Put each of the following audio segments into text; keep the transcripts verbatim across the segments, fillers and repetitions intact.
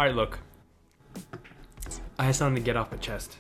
All right, look. I have something to get off my chest.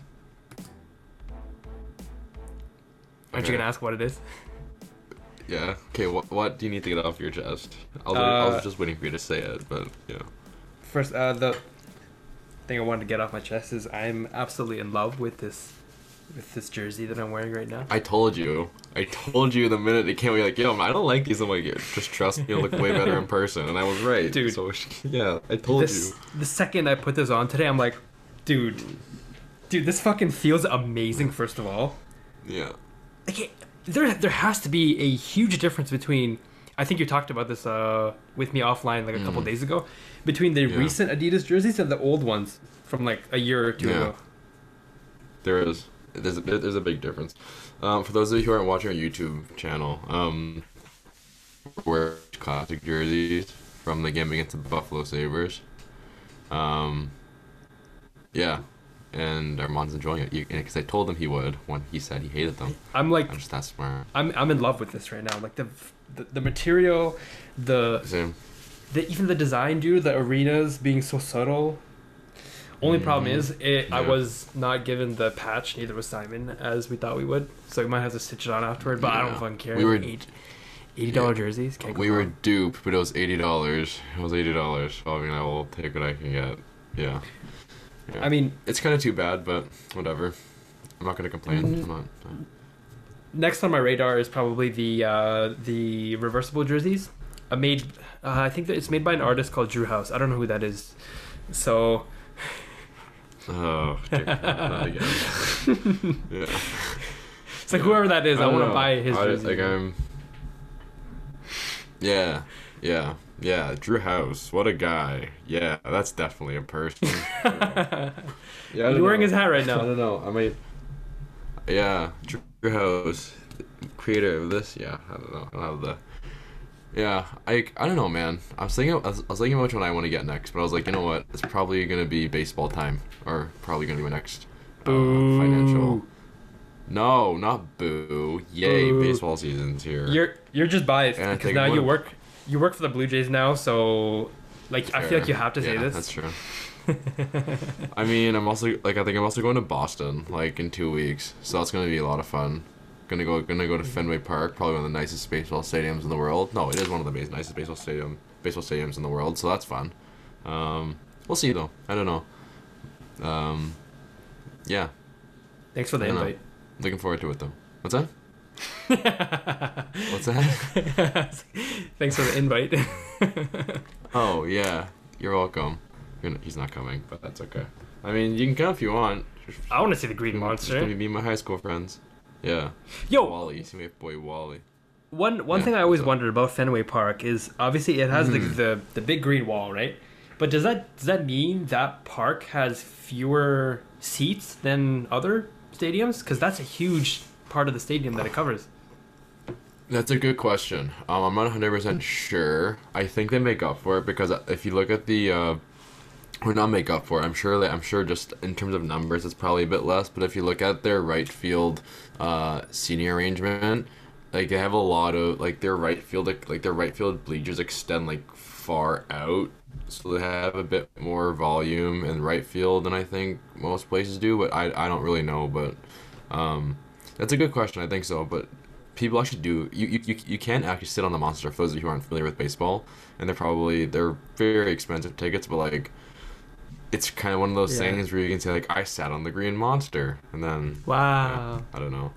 Aren't Okay. you gonna ask what it is? Yeah. Okay. What What do you need to get off your chest? I was, I Uh, was just waiting for you to say it, but yeah. First, uh, the thing I wanted to get off my chest is I'm absolutely in love with this, with this jersey that I'm wearing right now. I told you. I told you the minute it came. You're like, yo, I don't like these. I'm like, yeah, just trust me. You'll look way better in person, and I was right, Dude. So yeah, I told This, you. the second I put this on today, I'm like, dude, dude, this fucking feels amazing. First of all, Yeah. like it, there, there has to be a huge difference between. I think you talked about this uh, with me offline like a couple Mm. days ago, between the Yeah. recent Adidas jerseys and the old ones from like a year or two Yeah. ago. There is. There's a there's a big difference. Um, for those of you who aren't watching our YouTube channel, um, wear classic jerseys from the game against the Buffalo Sabres. Um, yeah, and Armand's enjoying it because I told him he would when he said he hated them. I'm like, I'm just that smart. I'm I'm in love with this right now. Like the the, the material, the Same. the even the design, dude. The arenas being so subtle. Only problem Mhm. is, it, I Yeah. was not given the patch. Neither was Simon, as we thought we would. So we might have to stitch it on afterward. But I don't Yeah. fucking care. We were- Eight, eighty dollar Yeah. jerseys. Can't go We were wrong. duped, but it was eighty dollars. It was eighty dollars. So, I mean, I will take what I can get. Yeah. Yeah. I mean, It's kind of too bad, but whatever. I'm not gonna complain. Mm. I'm not. next on my radar is probably the uh, the reversible jerseys. I made. Uh, I think that it's made by an artist called Drew House. I don't know who that is. So Oh, dear, not again. Yeah. it's like whoever that is, I, don't want to know. buy his I- jersey. Like I'm. Yeah, yeah, yeah. Drew House, what a guy. Yeah, that's definitely a person. Yeah, I You're don't wearing know. his hat right I now. don't know. I might. Yeah, Drew House, creator of this. Yeah, I don't know. I don't have the. Yeah, I, I don't know, man. I was thinking I was, I was thinking which one I want to get next, but I was like, you know what? It's probably gonna be baseball time, or probably gonna be my next uh, Boo. financial. No, not boo. Yay, Boo. baseball season's here. You're you're just biased And I because think now one you of- work you work for the Blue Jays now, so like I feel Fair. like you have to say Yeah, this. That's true. I mean, I'm also like I think I'm also going to Boston like in two weeks, so that's gonna be a lot of fun. Gonna go gonna go to Fenway Park, probably one of the nicest baseball stadiums in the world. No, it is one of the bas- nicest baseball stadium baseball stadiums in the world, so that's fun. Um, we'll see though. I don't know. Um, yeah, Thanks for the I don't know. invite. looking forward to it though. What's that? What's that? Thanks for the invite. Oh yeah, you're welcome. You're not- he's not coming, but that's okay. I mean, you can come if you want. I want to see the Green It's gonna Monster. be me and my high school friends. Yeah. Yo, Wally. See my boy Wally. one one Yeah, thing I always what's up? wondered about Fenway Park is obviously it has the, Mhm. the the big green wall, right? But does that does that mean that park has fewer seats than other stadiums? Because that's a huge part of the stadium that it covers. That's a good question. Um, I'm not one hundred percent sure. I think they make up for it because if you look at the, uh, or not make up for it, I'm sure that I'm sure just in terms of numbers, it's probably a bit less. But if you look at their right field, uh, seating arrangement, like they have a lot of like their right field, like, like their right field bleachers extend like far out, so they have a bit more volume in right field than I think most places do. But I I don't really know, but um, that's a good question. I think so, but. People actually do. You, you you you can actually sit on the Monster for those of you who aren't familiar with baseball, and they're probably they're very expensive tickets, but like, it's kind of one of those Yeah. things where you can say like I sat on the Green Monster, and then Wow. yeah, I don't know.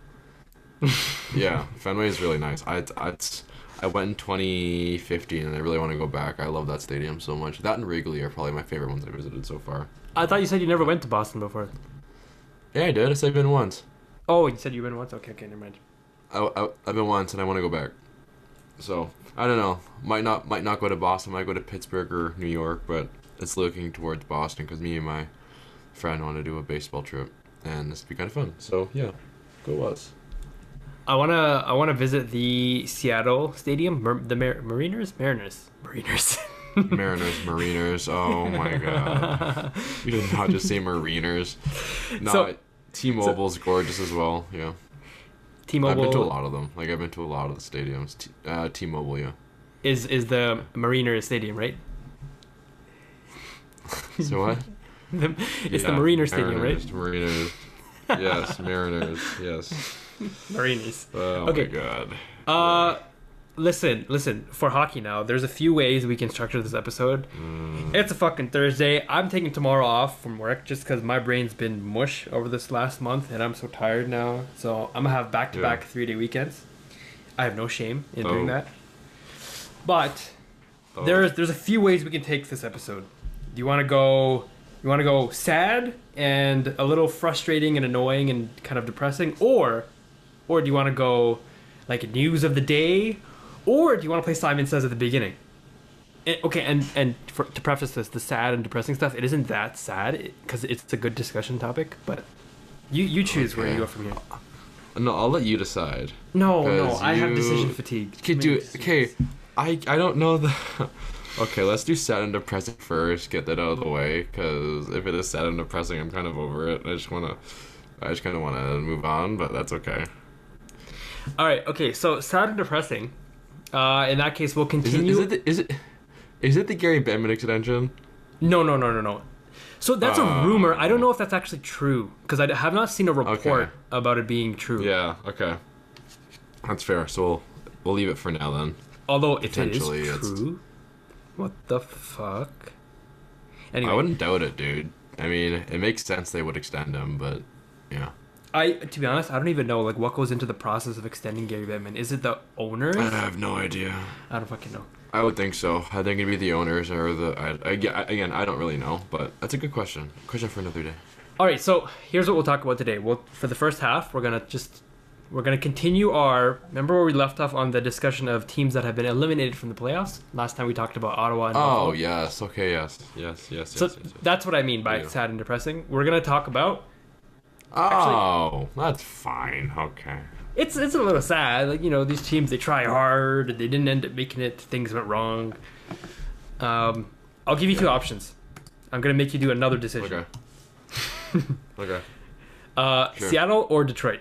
Yeah, Fenway is really nice. I I it's, I went in twenty fifteen, and I really want to go back. I love that stadium so much. That and Wrigley are probably my favorite ones I visited so far. I thought you said you never went to Boston before. Yeah, I did. I said I've been once. Oh, you said you went once. Okay, okay, never mind. I, I, I've been once and I want to go back. So, I don't know. Might not might not go to Boston. Might go to Pittsburgh or New York, but it's looking towards Boston because me and my friend want to do a baseball trip, and this would be kind of fun. So, yeah, go us. I wanna I wanna visit the Seattle Stadium, Mar- the Mar- Mariners, Mariners, Mariners. Mariners, Mariners. Oh my god. You did not just say Mariners. No, So- T-Mobile's gorgeous as well. Yeah. T-Mobile I've been to a lot of them. Like I've been to a lot of the stadiums. T- uh, T-Mobile, yeah. is is the Mariners Stadium, right? So what? The, it's Yeah, the Mariner Stadium, Mariners, right? Mariners. Yes, Mariners. Yes. Mariners. Oh Okay. my god. Uh, listen, listen. For hockey now, there's a few ways we can structure this episode. Mm. It's a fucking Thursday. I'm taking tomorrow off from work just because my brain's been mush over this last month, and I'm so tired now. So I'm gonna have back-to-back Yeah. three-day weekends. I have no shame in doing Oh. that. But Oh. there's there's a few ways we can take this episode. Do you want to go? You want to go sad and a little frustrating and annoying and kind of depressing, or, or do you want to go like news of the day, or do you want to play Simon Says at the beginning? And, okay, and and for, to preface this, the sad and depressing stuff, it isn't that sad because it, it's a good discussion topic. But you you choose where you Okay. go from here. No, I'll let you decide. No, no, 'Cause I have you- decision fatigue. Okay, Too many dude. decisions. Okay, I I don't know the. Okay, let's do sad and depressing first. Get that out of the way, because if it is sad and depressing, I'm kind of over it. I just wanna, I just kind of want to move on, but that's okay. All right. Okay. So sad and depressing. Uh, in that case, we'll Is it continue. is it the, is it is it the Gary Bettman extension? No, no, no, no, no. So that's Oh. a rumor. I don't know if that's actually true because I have not seen a report Okay. about it being true. Yeah. Okay. That's fair. So we'll we'll leave it for now then. Although if it Potentially, is it's- true, what the fuck? Anyway, I wouldn't doubt it, dude. I mean, it makes sense they would extend him, but yeah. I to be honest, I don't even know like what goes into the process of extending Gary Bettman. Is it the owners? I have no idea. I don't fucking know. I would think so. I think it'd be the owners or the. I, I, again, I don't really know, but that's a good question. Question for another day. All right, so here's what we'll talk about today. Well, for the first half, we're gonna just we're gonna continue our. Remember where we left off on the discussion of teams that have been eliminated from the playoffs? Last time we talked about Ottawa and Oh Buffalo. yes. Okay. Yes. Yes. Yes. So yes, yes, yes. that's what I mean by Yeah. sad and depressing. We're gonna talk about Oh, that's fine. Okay. it's it's a little sad. Like you know, these teams they try hard, they didn't end up making it. Things went wrong. Um, I'll give you two options. I'm gonna make you do another decision. Okay. Okay. Uh, Sure. Seattle or Detroit?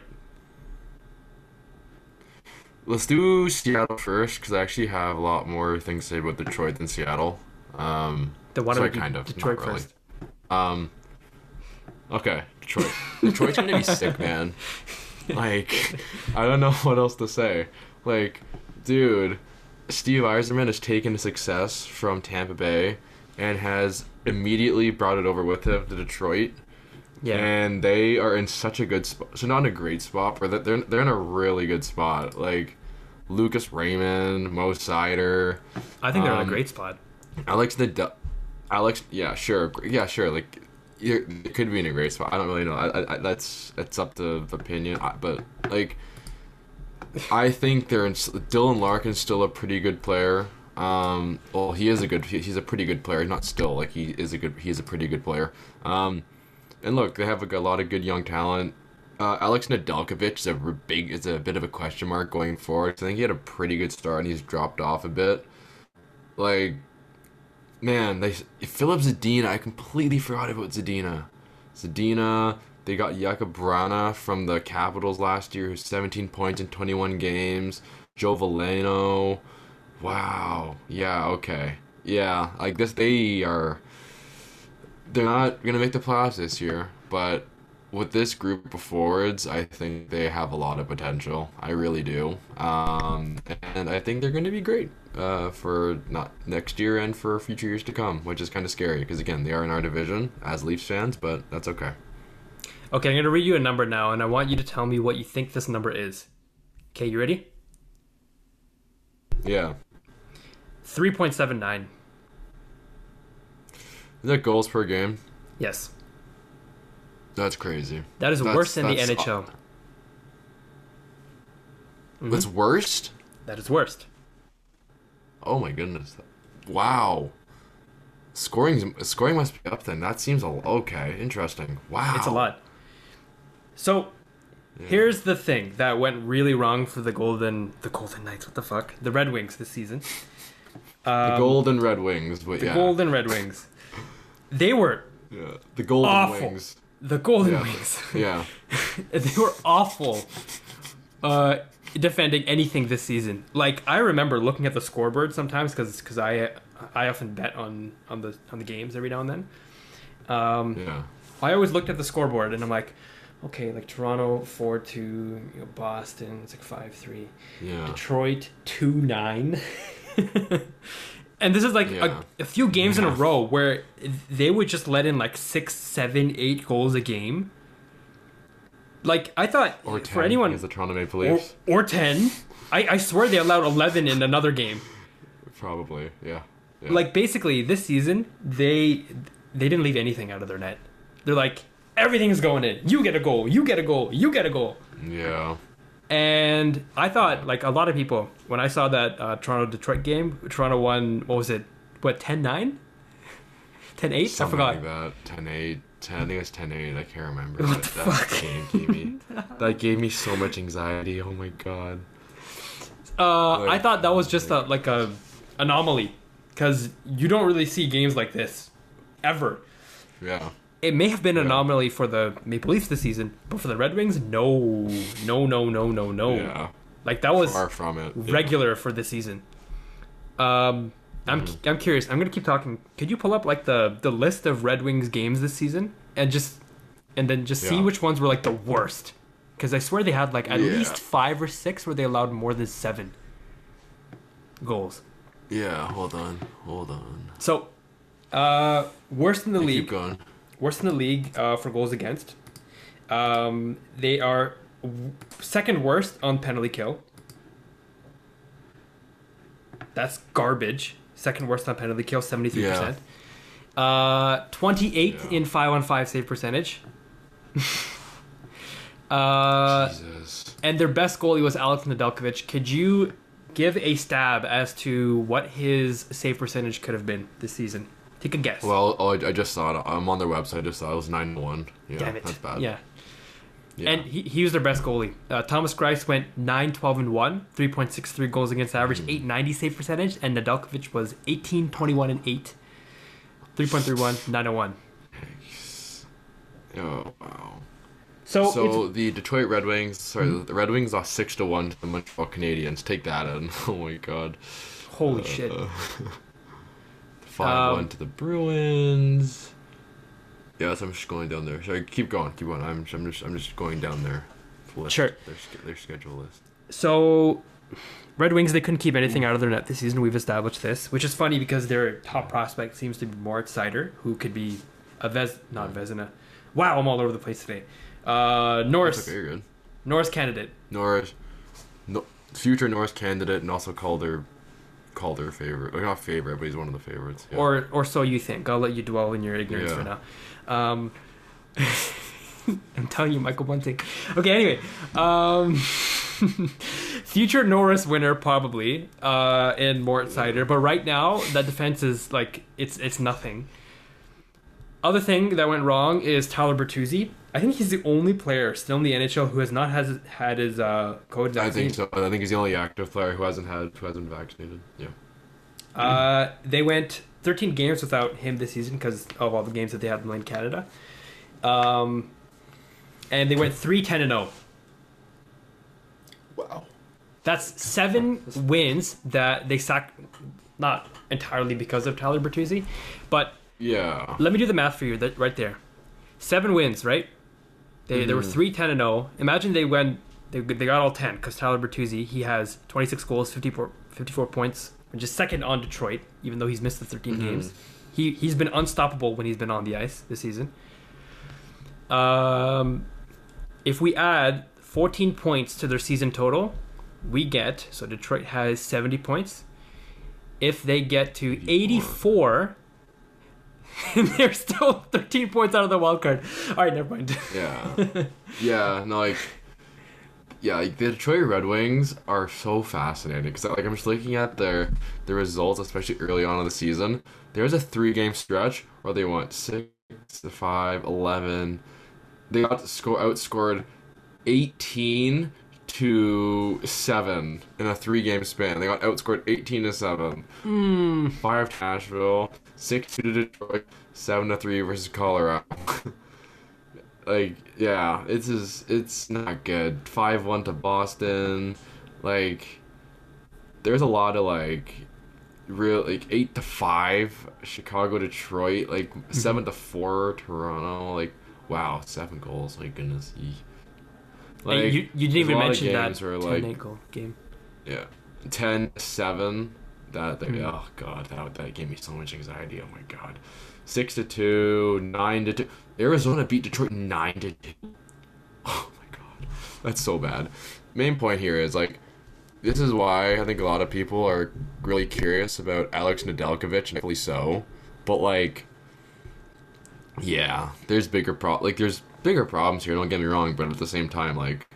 Let's do Seattle first because I actually have a lot more things to say about Detroit than Seattle. Um, The one so I we do kind of Detroit not really. first. Um. Okay, Detroit. Detroit's gonna be sick, man. Like, I don't know what else to say. Like, dude, Steve Yzerman has taken success from Tampa Bay and has immediately brought it over with him to Detroit. Yeah. And they are in such a good spot. So not in a great spot, but they're they're in a really good spot. Like Lucas Raymond, Mo Sider, I think they're in a um, great spot. Alex the Alex. Yeah, sure. Yeah, sure. Like you're, it could be in a great spot. I don't really know. I, I, I that's it's up to opinion. I, but like, I think they're in. Dylan Larkin's still a pretty good player. Um, well, he is a good. He, he's a pretty good player. Not still like he is a good. He is a pretty good player. Um. And look, they have a, a lot of good young talent. Uh, Alex Nedeljkovic is a r- big, is a bit of a question mark going forward. I think he had a pretty good start and he's dropped off a bit. Like, man, they Philip Zadina. I completely forgot about Zadina. Zadina. They got Jakub Brana from the Capitals last year, who's seventeen points in twenty-one games. Joe Valeno. Wow. Yeah. Okay. Yeah. Like this, they are. They're not going to make the playoffs this year, but with this group of forwards, I think they have a lot of potential. I really do. Um, and I think they're going to be great uh, for not next year and for future years to come, which is kind of scary because, again, they are in our division as Leafs fans, but that's okay. Okay, I'm going to read you a number now, and I want you to tell me what you think this number is. Okay, you ready? Yeah. three point seven nine. Is that goals per game? Yes. That's crazy. That is That's- worse than the that's- N H L. What's worst? That is worst. Oh my goodness. Wow. Scoring scoring must be up then. That seems a okay. Interesting. Wow. It's a lot. So, here's the thing that went really wrong for the Golden the Golden Knights. What the fuck? The Red Wings this season. Um, The Golden Red Wings, but the yeah. Golden Red Wings. They were Yeah. The Golden awful. Wings. The Golden Yeah. Wings. Yeah. They were awful. Uh, defending anything this season. Like I remember looking at the scoreboard sometimes because because I I often bet on on the on the games every now and then. Um, Yeah. I always looked at the scoreboard and I'm like, okay, like Toronto four two, you know, Boston it's like five three, Yeah. Detroit two nine, and this is like Yeah. a, a few games in a Yeah. row where they would just let in like six, seven, eight goals a game. Like I thought Or ten for anyone against the Toronto Maple or, Leafs. or ten, I, I swear they allowed eleven in another game. Probably. Yeah. yeah. Like basically this season they they didn't leave anything out of their net. They're like everything is going in. You get a goal. You get a goal. You get a goal. Yeah. And I thought like a lot of people when I saw that uh, Toronto Detroit game, Toronto won. What was it? What ten nine? ten eight? I Something forgot. like that. ten eight. ten, I think it was ten eight. I can't remember. What but the that fuck? game gave me that gave me so much anxiety. Oh my god. Uh, Like, I thought that was just a like a anomaly because you don't really see games like this ever. Yeah. It may have been an Yeah. anomaly for the Maple Leafs this season, but for the Red Wings, no, no, no, no, no, no. Yeah. Like that was Far from it. Yeah. regular for this season. Um, I'm Mhm. I'm curious. I'm gonna keep talking. Could you pull up like the the list of Red Wings games this season and just and then just see Yeah. which ones were like the worst? Because I swear they had like at Yeah. least five or six where they allowed more than seven goals. Yeah. Hold on. Hold on. So, uh, worst in the Keep league. going. Worst in the league uh, for goals against. Um, they are w- second worst on penalty kill. That's garbage. Second worst on penalty kill, seventy-three percent. Uh, twenty-eighth Yeah. in five on five save percentage. uh, Jesus. and their best goalie was Alex Nedeljkovic. Could you give a stab as to what his save percentage could have been this season? Take a guess. Well, oh, I, I just saw it. I'm on their website. I just saw it, it was nine to one. Yeah, Damn it. that's bad. Yeah. Yeah. And he, he was their best goalie. Uh, Thomas Greiss went nine twelve and one, three point six three goals against average, Mm. eight ninety save percentage, and Nedeljkovic was eighteen twenty-one and eight, three point three one, nine oh one. Oh wow. So, So it's, the Detroit Red Wings, sorry, Mhm. the Red Wings lost six to one to the Montreal Canadiens. Take that in. Oh my god. holy Uh, shit. Five one Um, to the Bruins. Yes, I'm just going down there. Sorry, keep going, keep going. I'm, I'm just, I'm just going down there. List, Sure. Their, sch- their schedule list. So, Red Wings, they couldn't keep anything out of their net this season. We've established this, which is funny because their top prospect seems to be Moritz Seider, who could be a Vez, not Vezina. Wow, I'm all over the place today. Uh, Norris, That's okay, you're good. Norris candidate. Norris, no, future Norris candidate, and also Calder, Calder favorite. Like, not favorite, but he's one of the favorites. Yeah. Or or so you think. I'll let you dwell in your ignorance Yeah. for now. Um, I'm telling you, Michael Bunting. Okay, anyway. Um, future Norris winner, probably, uh, in Moritz Seider. But right now, that defense is like, it's it's nothing. Other thing that went wrong is Tyler Bertuzzi. I think he's the only player still in the N H L who has not has had his uh, COVID vaccine. I think so. I think he's the only active player who hasn't had, who hasn't been vaccinated. Yeah. Uh, they went thirteen games without him this season because of all the games that they had in Canada. Um, and they went three ten and oh. Wow. That's seven wins that they sacked, not entirely because of Tyler Bertuzzi, but Yeah. let me do the math for you that right there. Seven wins, right? They they were Mhm. three ten and oh. Imagine they went they they got all ten because Tyler Bertuzzi, he has twenty-six goals, fifty-four, fifty-four points, which is second on Detroit, even though he's missed the thirteen Mhm. games. He he's been unstoppable when he's been on the ice this season. Um, if we add fourteen points to their season total, we get so Detroit has seventy points. If they get to eighty-four, they're still thirteen points out of the wild card. All right, never mind. Yeah. Yeah. No, like. Yeah, like the Detroit Red Wings are so fascinating because like I'm just looking at their their results, especially early on in the season. There was a three game stretch where they went six to five, eleven. They got score outscored eighteen to seven in a three game span. They got outscored eighteen to seven. Hmm. Five to Nashville, six to Detroit, seven to three versus Colorado. Like, yeah, it's just, it's not good. five one to Boston. like there's a lot of like real like eight to five Chicago Detroit, like seven to four Toronto, like wow, seven goals, my goodness. Eek. Like, and you you didn't even mention that where, ten like, eight goal game. Yeah, ten seven. That thing, Mm. oh god, that that gave me so much anxiety. Oh my god, six to two, nine to two. Arizona beat Detroit nine to two. Oh my god, that's so bad. Main point here is like, this is why I think a lot of people are really curious about Alex Nedeljkovic, and rightfully so. But like, yeah, there's bigger pro like there's bigger problems here. Don't get me wrong, but at the same time, like,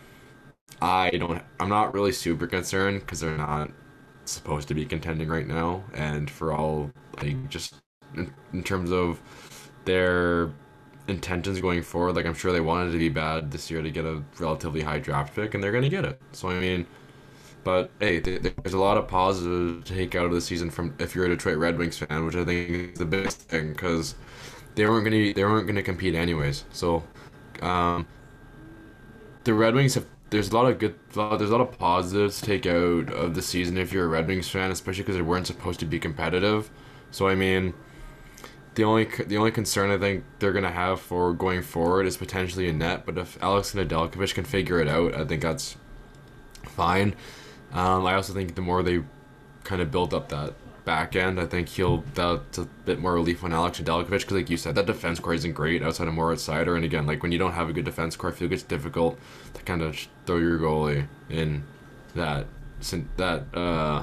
I don't, I'm not really super concerned because they're not supposed to be contending right now, and for all like just in, in terms of their intentions going forward, like I'm sure they wanted to be bad this year to get a relatively high draft pick, and they're gonna get it. So I mean, but hey, th- there's a lot of positive to take out of the season from if you're a Detroit Red Wings fan, which I think is the biggest thing because they weren't gonna they weren't gonna compete anyways. So um, the Red Wings have. There's a lot of good, there's a lot of positives to take out of the season if you're a Red Wings fan, especially because they weren't supposed to be competitive. So I mean, the only the only concern I think they're gonna have for going forward is potentially a net. But if Alex Nedeljkovic can figure it out, I think that's fine. Um, I also think the more they kind of build up that back end, I think he'll that's a bit more relief on Alex Nedeljkovic because, like you said, that defense core isn't great outside of Moritz Seider, and again, like when you don't have a good defense core, I feel it's difficult to kind of throw your goalie in that that uh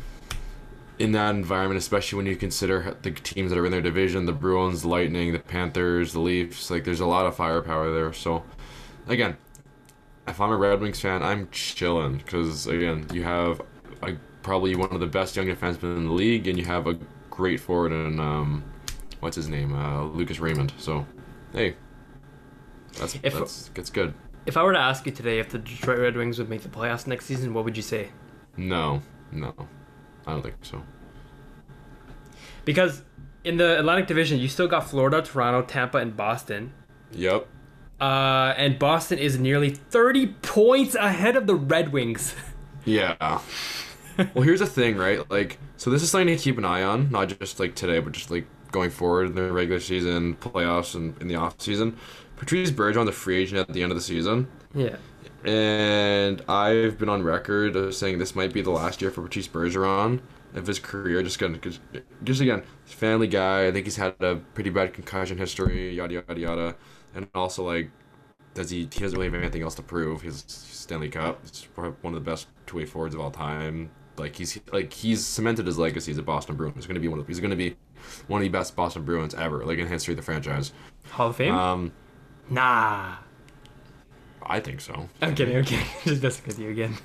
in that environment, especially when you consider the teams that are in their division, the Bruins, the Lightning, the Panthers, the Leafs. Like there's a lot of firepower there. So again, if I'm a Red Wings fan, I'm chilling because again, you have a probably one of the best young defensemen in the league, and you have a great forward in um, what's his name, uh, Lucas Raymond. So, hey, that's if, that's that's good. If I were to ask you today if the Detroit Red Wings would make the playoffs next season, what would you say? No, no, I don't think so. Because in the Atlantic Division, you still got Florida, Toronto, Tampa, and Boston. Yep. Uh, and Boston is nearly thirty points ahead of the Red Wings. Yeah. Well, here's the thing, right? Like, so this is something to keep an eye on, not just like today, but just like going forward in the regular season, playoffs, and in the off season. Patrice Bergeron, the free agent at the end of the season. Yeah. And I've been on record of saying this might be the last year for Patrice Bergeron of his career. Just gonna, cause, just again, family guy. I think he's had a pretty bad concussion history, yada yada yada, and also like, does he? He doesn't really have anything else to prove. He's Stanley Cup. He's one of the best two-way forwards of all time. Like he's like he's cemented his legacy as a Boston Bruin. He's gonna be one of he's gonna be one of the best Boston Bruins ever, like in history of the franchise. Hall of Fame? Um, nah. I think so. I'm kidding. I'm kidding. Just messing with you again.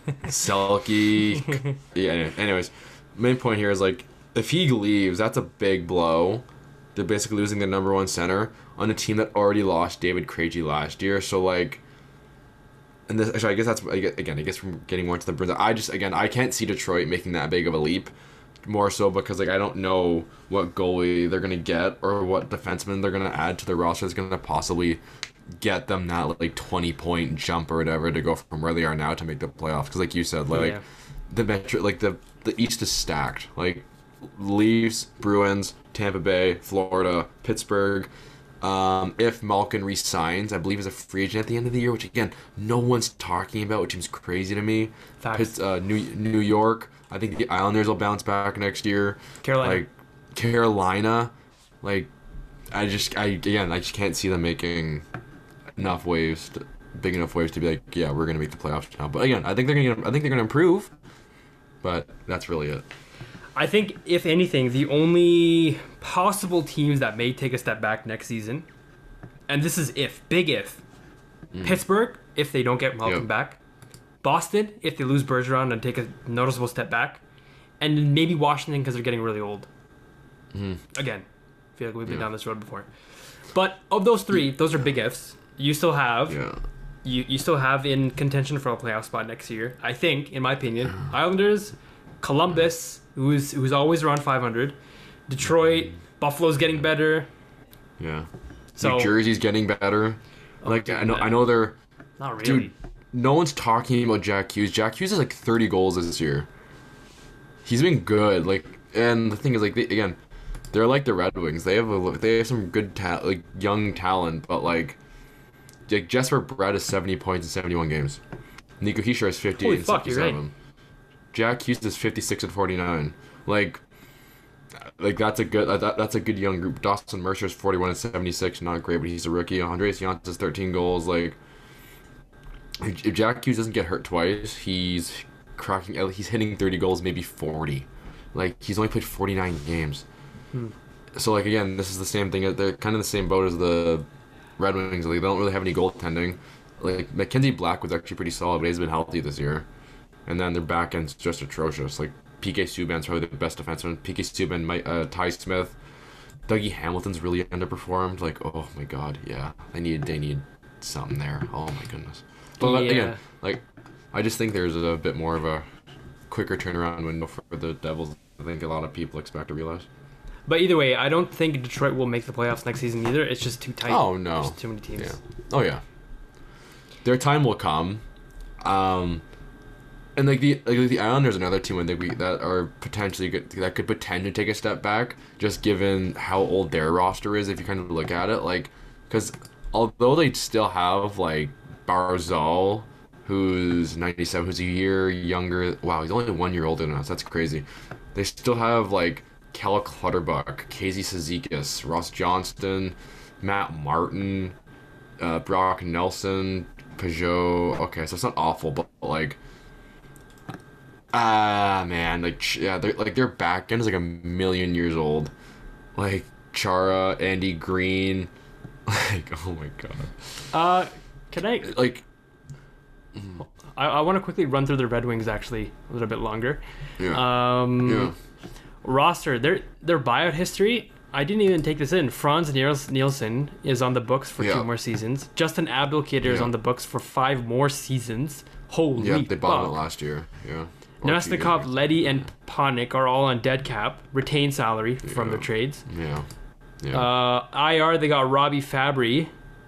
Selke. Yeah. Anyways, main point here is like if he leaves, that's a big blow. They're basically losing their number one center on a team that already lost David Krejci last year. So like. And this, actually, I guess that's again. I guess from getting more into the Bruins, I just again I can't see Detroit making that big of a leap. More so because like I don't know what goalie they're gonna get or what defenseman they're gonna add to the roster that's gonna possibly get them that like twenty point jump or whatever to go from where they are now to make the playoffs. Because like you said, like Yeah. the metro, like the the East is stacked. Like Leafs, Bruins, Tampa Bay, Florida, Pittsburgh. Um, if Malkin resigns, I believe is a free agent at the end of the year, which again no one's talking about, which seems crazy to me. Facts. Pitts, uh, New New York. I think the Islanders will bounce back next year. Carolina. Like Carolina, like I just I again I just can't see them making enough waves, to, big enough waves to be like, yeah, we're gonna make the playoffs now. But again, I think they're gonna I think they're gonna improve. But that's really it. I think, if anything, the only possible teams that may take a step back next season, and this is if, big if, mm. Pittsburgh, if they don't get Malcolm yep. back, Boston, if they lose Bergeron and take a noticeable step back, and maybe Washington because they're getting really old. Mm. Again, I feel like we've been yeah. down this road before. But of those three, those are big ifs. You still have... Yeah. You, you still have in contention for a playoff spot next year. I think, in my opinion, Islanders, Columbus, who's who's always around five hundred, Detroit, Buffalo's getting better. Yeah. So, New Jersey's getting better. Oh, Like dude, I know, man. I know they're. Not really. Dude, no one's talking about Jack Hughes. Jack Hughes has like thirty goals this year. He's been good. Like, and the thing is, like, they, again, they're like the Red Wings. They have a, they have some good ta- like young talent, but like, like Jesper Bratt has seventy points in seventy-one games. Nico Hischier has fifty-eight Holy and fuck, you're sixty-seven. right. Jack Hughes is fifty-six and forty-nine. Like, like that's a good that, that's a good young group. Dawson Mercer is forty-one and seventy-six. Not great, but he's a rookie. Andreas Janssen has thirteen goals. Like, if Jack Hughes doesn't get hurt twice, he's cracking. He's hitting thirty goals, maybe forty. Like, he's only played forty-nine games. Hmm. So, like, again, this is the same thing. They're kind of the same boat as the Red Wings. Like, they don't really have any goaltending. Like, Mackenzie Black was actually pretty solid, but he's been healthy this year. And then their back end's just atrocious. Like, P K Subban's probably the best defenseman. P K Subban, Mike, uh, Ty Smith, Dougie Hamilton's really underperformed. Like, oh my god, yeah, they need they need something there. Oh my goodness. But Yeah. again, like, I just think there's a bit more of a quicker turnaround window for the Devils. I think a lot of people expect to realize. But either way, I don't think Detroit will make the playoffs next season either. It's just too tight. Oh no, There's too many teams. Yeah. Oh yeah. Their time will come. Um. And like the like the Islanders, another team I think we that are potentially good, that could potentially take a step back, just given how old their roster is. If you kind of look at it, like, because although they still have like Barzal, who's ninety-seven, who's a year younger. Wow, he's only one year older than us. That's crazy. They still have like Cal Clutterbuck, Casey Cizikas, Ross Johnston, Matt Martin, uh, Brock Nelson, Peugeot. Okay, so it's not awful, but like. Ah man, like yeah, they're, like their back end is like a million years old, like Chara, Andy Green, like oh my god. Uh, can I? Like, I, I want to quickly run through the Red Wings actually a little bit longer. yeah, Um, yeah, roster, their their buyout history. I didn't even take this in. Franz Niels- Nielsen is on the books for Yeah. two more seasons. Justin Abdelkader is Yeah. on the books for five more seasons. Holy yeah. They bought it fuck. last year. Yeah. Or two Namestnikov, years. Letty, and Panik are all on dead cap, retained salary from Yeah. the trades. Yeah. Yeah. Uh, I R, they got Robbie Fabry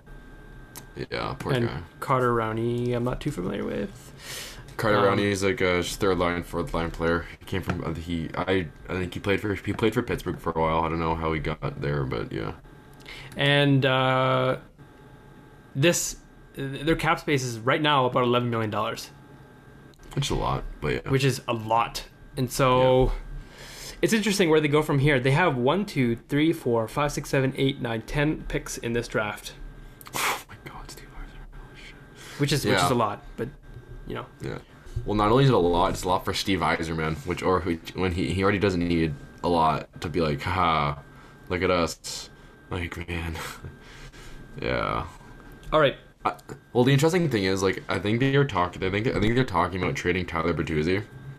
yeah. Poor and guy. Carter Rowney. I'm not too familiar with. Carter um, Rowney is like a third line, fourth line player. He came from uh, he. I I think he played for he played for Pittsburgh for a while. I don't know how he got there, but yeah. And uh, this, their cap space is right now about eleven million dollars. Which is a lot, but yeah. Which is a lot. And so it's interesting where they go from here. They have one, two, three, four, five, six, seven, eight, nine, ten picks in this draft, Oh my god, Steve Eiser. Holy shit. which is which Yeah. is a lot. But you know, Yeah. Well, not only is it a lot, it's a lot for Steve Eiser, man. Which or who, when he he already doesn't need a lot to be like, haha, look at us, like man. Yeah. all right. I, well, the interesting thing is, like, I think they're talking. I think I think they're talking about trading Tyler Bertuzzi.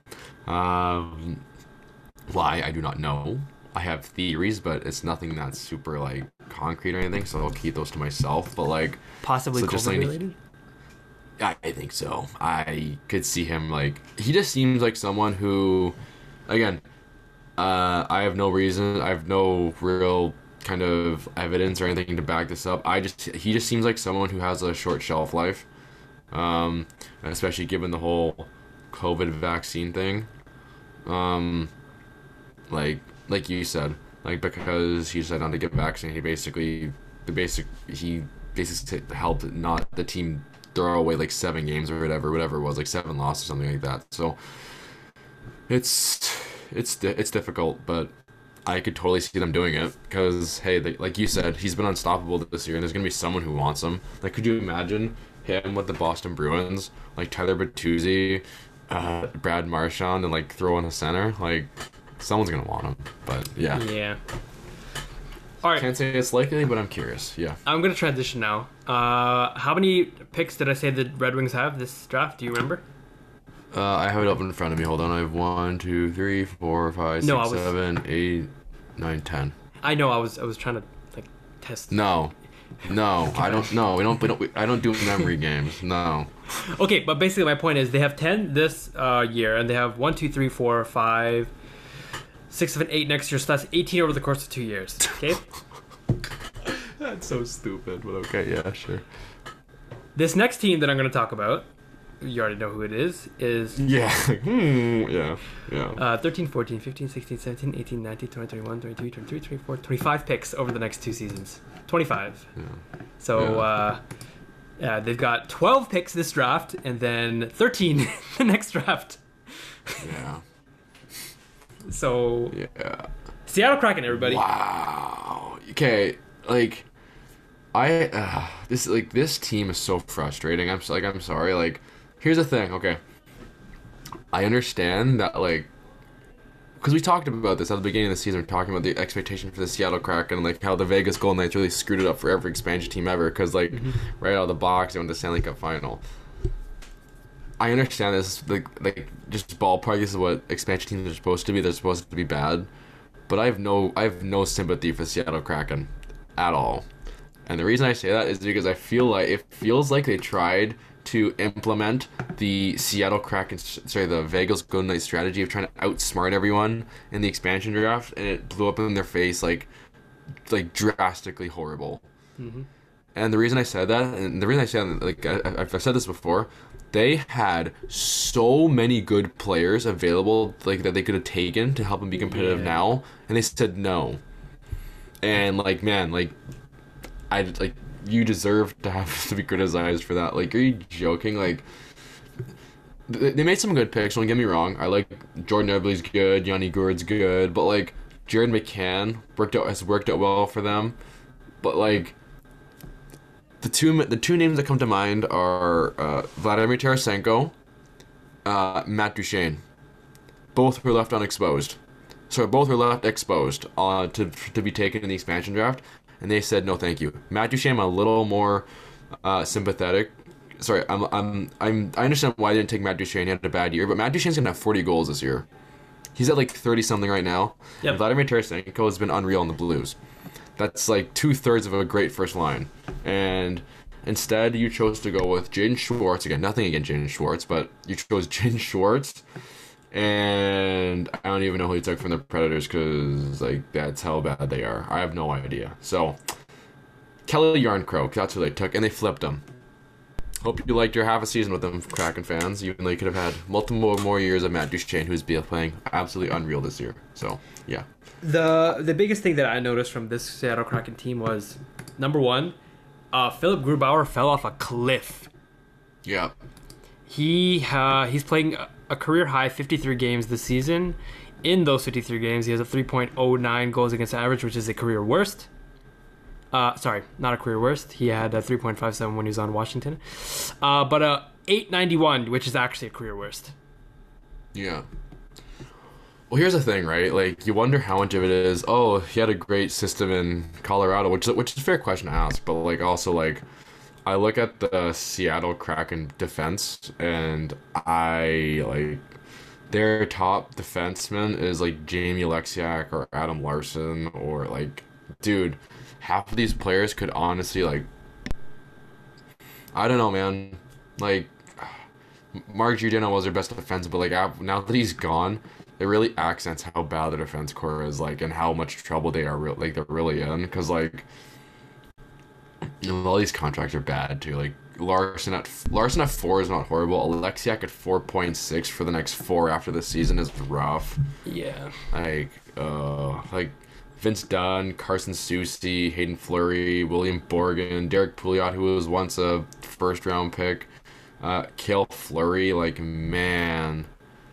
Um, why I do not know. I have theories, but it's nothing that's super like concrete or anything. So I'll keep those to myself. But like, Possibly So just COVID like- related. I, I think so. I could see him like he just seems like someone who, again, uh, I have no reason. I have no real kind of evidence or anything to back this up. I just he just seems like someone who has a short shelf life, um, especially given the whole COVID vaccine thing. Um, like like you said, like because he decided not to get vaccinated, he basically the basic he basically helped not the team throw away like seven games or whatever, whatever it was, like seven losses or something like that. So it's it's di- it's difficult, but I could totally see them doing it because hey, they, like you said, he's been unstoppable this year, and there's gonna be someone who wants him. Like, could you imagine him with the Boston Bruins, like Tyler Bertuzzi, uh, Brad Marchand, and like throw in a center? Like, someone's gonna want him. But yeah, Yeah. All right. can't say it's likely, but I'm curious. Yeah. I'm gonna transition now. Uh, how many picks did I say the Red Wings have this draft? Do you remember? Uh, I have it up in front of me. Hold on. I have one, two, three, four, five, six, No, I was- seven, eight, nine, ten. I know. I was I was trying to like test. No, no, I don't. No, we don't. We don't. We, I don't do memory games. No. Okay, but basically my point is they have ten this uh, year, and they have one, two, three, four, five, six, seven, eight next year. So that's eighteen over the course of two years. Okay. That's so stupid, but okay. Yeah, sure. This next team that I'm going to talk about you already know who it is, is Yeah. Hmm. Yeah. Yeah. uh, thirteen, fourteen, fifteen, sixteen, seventeen, eighteen, nineteen, twenty, twenty-one, twenty-two, twenty-three, twenty-four, twenty-five picks over the next two seasons. twenty-five. Yeah. So Yeah. uh, yeah, they've got twelve picks this draft and then thirteen the next draft. Yeah. So Yeah. Seattle Kraken, everybody. Wow. Okay, like I uh, this like this team is so frustrating. I'm s- like I'm sorry. Like here's the thing. Okay, I understand that like because we talked about this at the beginning of the season. We're talking about the expectation for the Seattle Kraken and like how the Vegas Golden Knights really screwed it up for every expansion team ever. Because like Mm-hmm. right out of the box, they went to the Stanley Cup final. I understand this, like, like just ballpark. This is what expansion teams are supposed to be. They're supposed to be bad, but I have no, I have no sympathy for Seattle Kraken, at all. And the reason I say that is because I feel like it feels like they tried to implement the Seattle Kraken, sorry, the Vegas Golden Knights strategy of trying to outsmart everyone in the expansion draft, and it blew up in their face like, like drastically horrible. Mm-hmm. And the reason I said that, and the reason I said, like, I, I've said this before, they had so many good players available, like, that they could have taken to help them be competitive Yeah. now, and they said no. And, like, man, like, I, like, you deserve to have to be criticized for that. Like, are you joking? Like, th- they made some good picks, don't get me wrong. I like Jordan Eberle's good, Yanni Gourd's good, but, like, Jared McCann worked out, has worked out well for them. But, like, The two the two names that come to mind are uh, Vladimir Tarasenko, uh, Matt Duchene. Both were left unexposed. So both were left exposed uh, to to be taken in the expansion draft, and they said no, thank you. Matt Duchene, I'm a little more uh, sympathetic. Sorry, I'm I'm I'm I understand why they didn't take Matt Duchene. He had a bad year, but Matt Duchene's gonna have forty goals this year. He's at like thirty something right now. Yep. And Vladimir Tarasenko has been unreal in the Blues. That's like two thirds of a great first line. And instead, you chose to go with Jaden Schwartz. Again, nothing against Jaden Schwartz, but you chose Jaden Schwartz. And I don't even know who you took from the Predators because, like, that's how bad they are. I have no idea. So, Kelly Yarncroke, that's who they took, and they flipped him. Hope you liked your half a season with them, Kraken fans, even though you could have had multiple more years of Matt Duchene, who's been playing absolutely unreal this year. So, yeah. The the biggest thing that I noticed from this Seattle Kraken team was, number one, uh, Philip Grubauer fell off a cliff. Yeah. He uh, he's playing a career high fifty-three games this season. In those fifty-three games, he has a three point oh nine goals against average, which is a career worst. Uh, sorry, not a career worst. He had a three point five seven when he was on Washington. Uh, but a eight ninety-one, which is actually a career worst. Yeah. Well, here's the thing, right? Like, you wonder how much of it is, oh, he had a great system in Colorado, which is, which is a fair question to ask, but, like, also, like, I look at the Seattle Kraken defense, and I, like, their top defenseman is, like, Jamie Alexiak or Adam Larson, or, like, dude, half of these players could honestly, like, I don't know, man, like, Mark Giordano was their best defense, but, like, now that he's gone, it really accents how bad the defense core is, like, and how much trouble they are, re- like, they're really in, because, like, you know, all these contracts are bad, too, like, Larson at, Larson at four is not horrible, Alexiak at four point six for the next four after the season is rough, Yeah. like, uh, like, Vince Dunn, Carson Soucy, Hayden Fleury, William Borgen, Derek Pouliot, who was once a first-round pick, uh, Cale Fleury, like, man...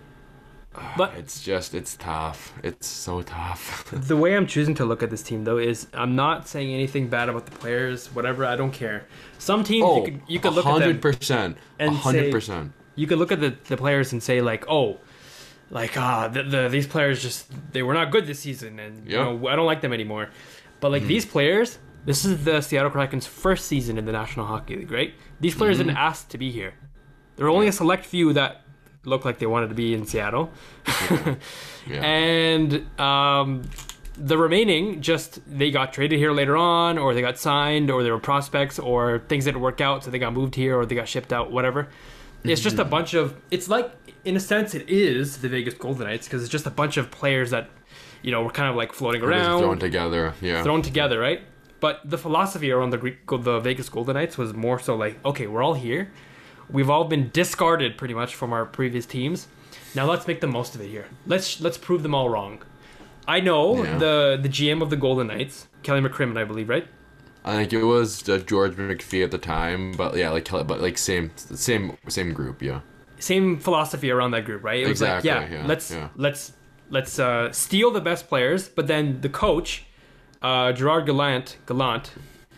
But It's just, it's tough. It's so tough. the way I'm choosing to look at this team, though, is I'm not saying anything bad about the players, whatever. I don't care. Some teams oh, you could you could look one at hundred them percent. and one hundred percent. you could look at the, the players and say like, oh, like ah, the, the these players just they were not good this season, and Yeah. you know I don't like them anymore. But like Mhm. these players, this is the Seattle Kraken's first season in the National Hockey League, right? These players Mhm. didn't ask to be here. There were only a select few that looked like they wanted to be in Seattle. Yeah. And um, the remaining just they got traded here later on, or they got signed, or they were prospects, or things didn't work out, so they got moved here, or they got shipped out, whatever. It's just a bunch of. It's like, in a sense, it is the Vegas Golden Knights because it's just a bunch of players that, you know, were kind of like floating We're just around, thrown together. Yeah. thrown together, right? But the philosophy around the Greek, the Vegas Golden Knights was more so like, okay, we're all here. We've all been discarded pretty much from our previous teams. Now let's make the most of it here. Let's let's prove them all wrong. I know Yeah. the the G M of the Golden Knights, Kelly McCrimmon, I believe, right? I think it was uh, George McPhee at the time, but yeah, like but like same same same group, yeah. Same philosophy around that group, right? It was Exactly, like, yeah, yeah, let's yeah. let's let's uh, steal the best players, but then the coach, uh, Gerard Gallant, Gallant,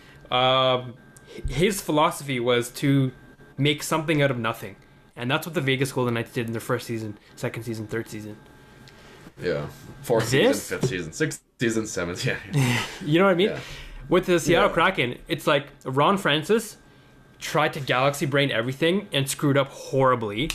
um, his philosophy was to make something out of nothing, and that's what the Vegas Golden Knights did in their first season, second season, third season. Yeah. Fourth This- season, fifth season, sixth season, seventh, yeah. yeah. You know what I mean? Yeah. With the Seattle Yeah. Kraken, it's like Ron Francis tried to galaxy brain everything and screwed up horribly.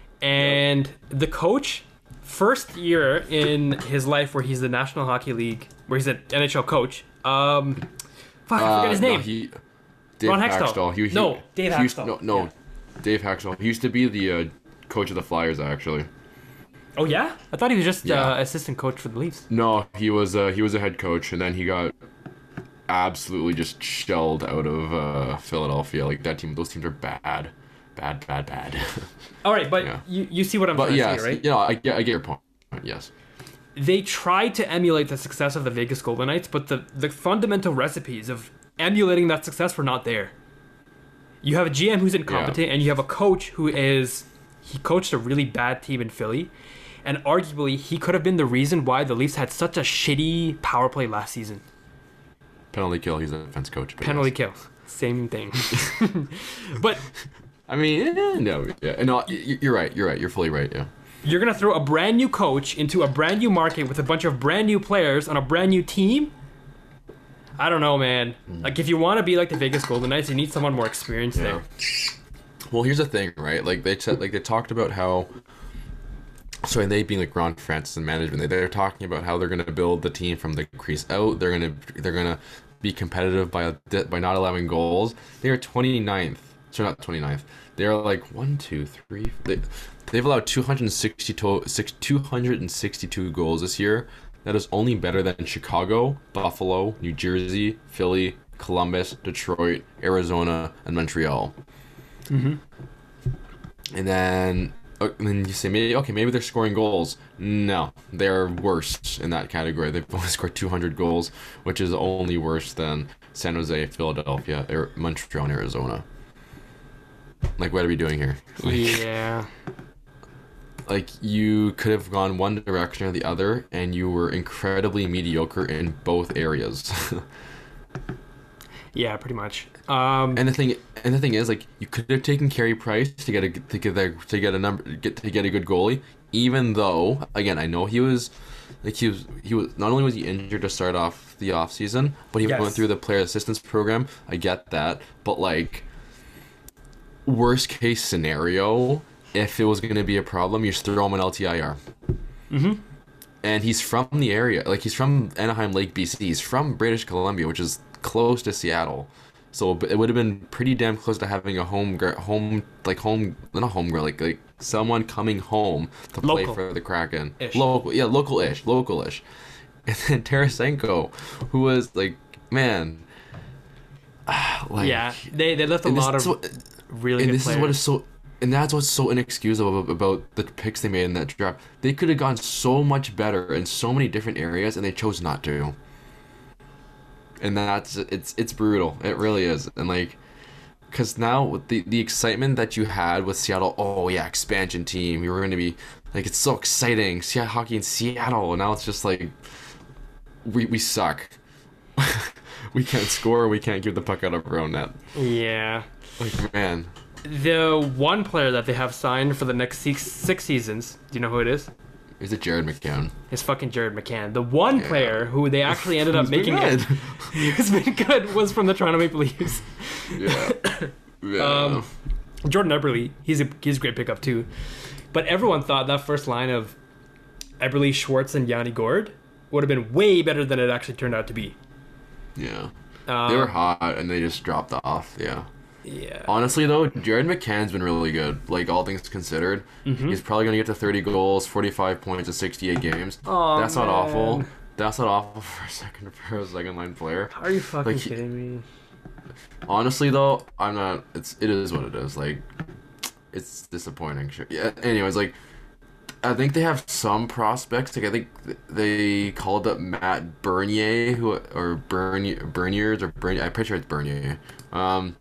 And the coach, first year in his life where he's the National Hockey League, where he's an N H L coach, um, fuck, I forgot his Uh, name. No, he, Dave Ron Hextall. Haxtell. He, he, No, Dave he used- Haxtell. No, no Yeah. Dave Haxtell. He used to be the uh, coach of the Flyers, actually. Oh yeah, I thought he was just Yeah. uh, assistant coach for the Leafs. No, he was uh, he was a head coach, and then he got absolutely just shelled out of uh, Philadelphia. Like that team, those teams are bad, bad, bad, bad. All right, but Yeah. you you see what I'm but trying yes, to say, right? you know, I get I get your point. Yes. They tried to emulate the success of the Vegas Golden Knights, but the, the fundamental recipes of emulating that success were not there. You have a G M who's incompetent, and you have a coach who is... He coached a really bad team in Philly, and arguably he could have been the reason why the Leafs had such a shitty power play last season. Penalty kill. He's a defense coach. but Penalty yes. kill. Same thing. But I mean, eh, no, yeah, no. y- You're right. You're right. You're fully right. Yeah. you're going to throw a brand new coach into a brand new market with a bunch of brand new players on a brand new team? I don't know, man. Like, if you want to be like the Vegas Golden Knights, you need someone more experienced Yeah. there. Well, here's the thing, right? Like they said, like they talked about how. So, and they being like Ron Francis and management, they, they're talking about how they're going to build the team from the crease out. They're going to they're going to be competitive by by not allowing goals. They are twenty-ninth. So not twenty-ninth. They're like one, two, three. They they've allowed two hundred sixty to, six, two hundred sixty-two goals this year. That is only better than Chicago, Buffalo, New Jersey, Philly, Columbus, Detroit, Arizona, and Montreal. Mm-hmm. And then, uh, and then you say, maybe okay, maybe they're scoring goals. No, they're worse in that category. They've only scored two hundred goals, which is only worse than San Jose, Philadelphia, Ar- Montreal, and Arizona. Like, what are we doing here? Like, Yeah. like you could have gone one direction or the other, and you were incredibly mediocre in both areas. Yeah, pretty much. Um, And the thing, and the thing is, like, you could have taken Carey Price to get a to get a, to get a number get to get a good goalie. Even though, again, I know he was, like, he was he was not only was he injured to start off the off season, but he Yes. went through the player assistance program. I get that, but like, worst case scenario, if it was going to be a problem, you just throw him an L T I R. mm-hmm. And he's from the area, like he's from Anaheim Lake, B C. He's from British Columbia, which is close to Seattle. So it would have been pretty damn close to having a home, gr- home like home, not home girl, like like someone coming home to play Local. for the Kraken. Ish. Local, yeah, local-ish, local-ish. And then Tarasenko, who was like, man, like Yeah, they, they left a and this lot is of what- really and good this players. is what is so and that's what's so inexcusable about the picks they made in that draft. They could have gone so much better in so many different areas, and they chose not to. And that's it's it's brutal. It really is. And like, because now with the the excitement that you had with Seattle, oh yeah, expansion team, you were going to be like, it's so exciting, Seattle hockey in Seattle, and now it's just like, we we suck. We can't score. We can't give the puck out of our own net. Yeah. Like, man. The one player that they have signed for the next six, six seasons, do you know who it is? Is it Jared McCann? It's fucking Jared McCann. The one Yeah. player who they actually ended up Who's been making it, good. who's been good, was from the Toronto Maple Leafs. Yeah. Yeah. Um, Jordan Eberle, he's a he's a great pickup too. But everyone thought that first line of Eberle, Schwartz, and Yanni Gord would have been way better than it actually turned out to be. yeah. Um, They were hot and they just dropped off. Yeah. Yeah. Honestly, though, Jared McCann's been really good. Like, all things considered. Mhm. He's probably going to get to thirty goals, forty-five points in sixty-eight games. Aw, That's not man. awful. That's not awful for a second for a second line player. Are you fucking Like, he- kidding me? Honestly, though, I'm not. It's it is what it is. Like, it's disappointing. Sure. Yeah. Anyways, like I think they have some prospects. Like I think th- they called up Matt Bernier, who or Bernier Berniers or Bernier. I'm pretty sure it's Bernier. Um,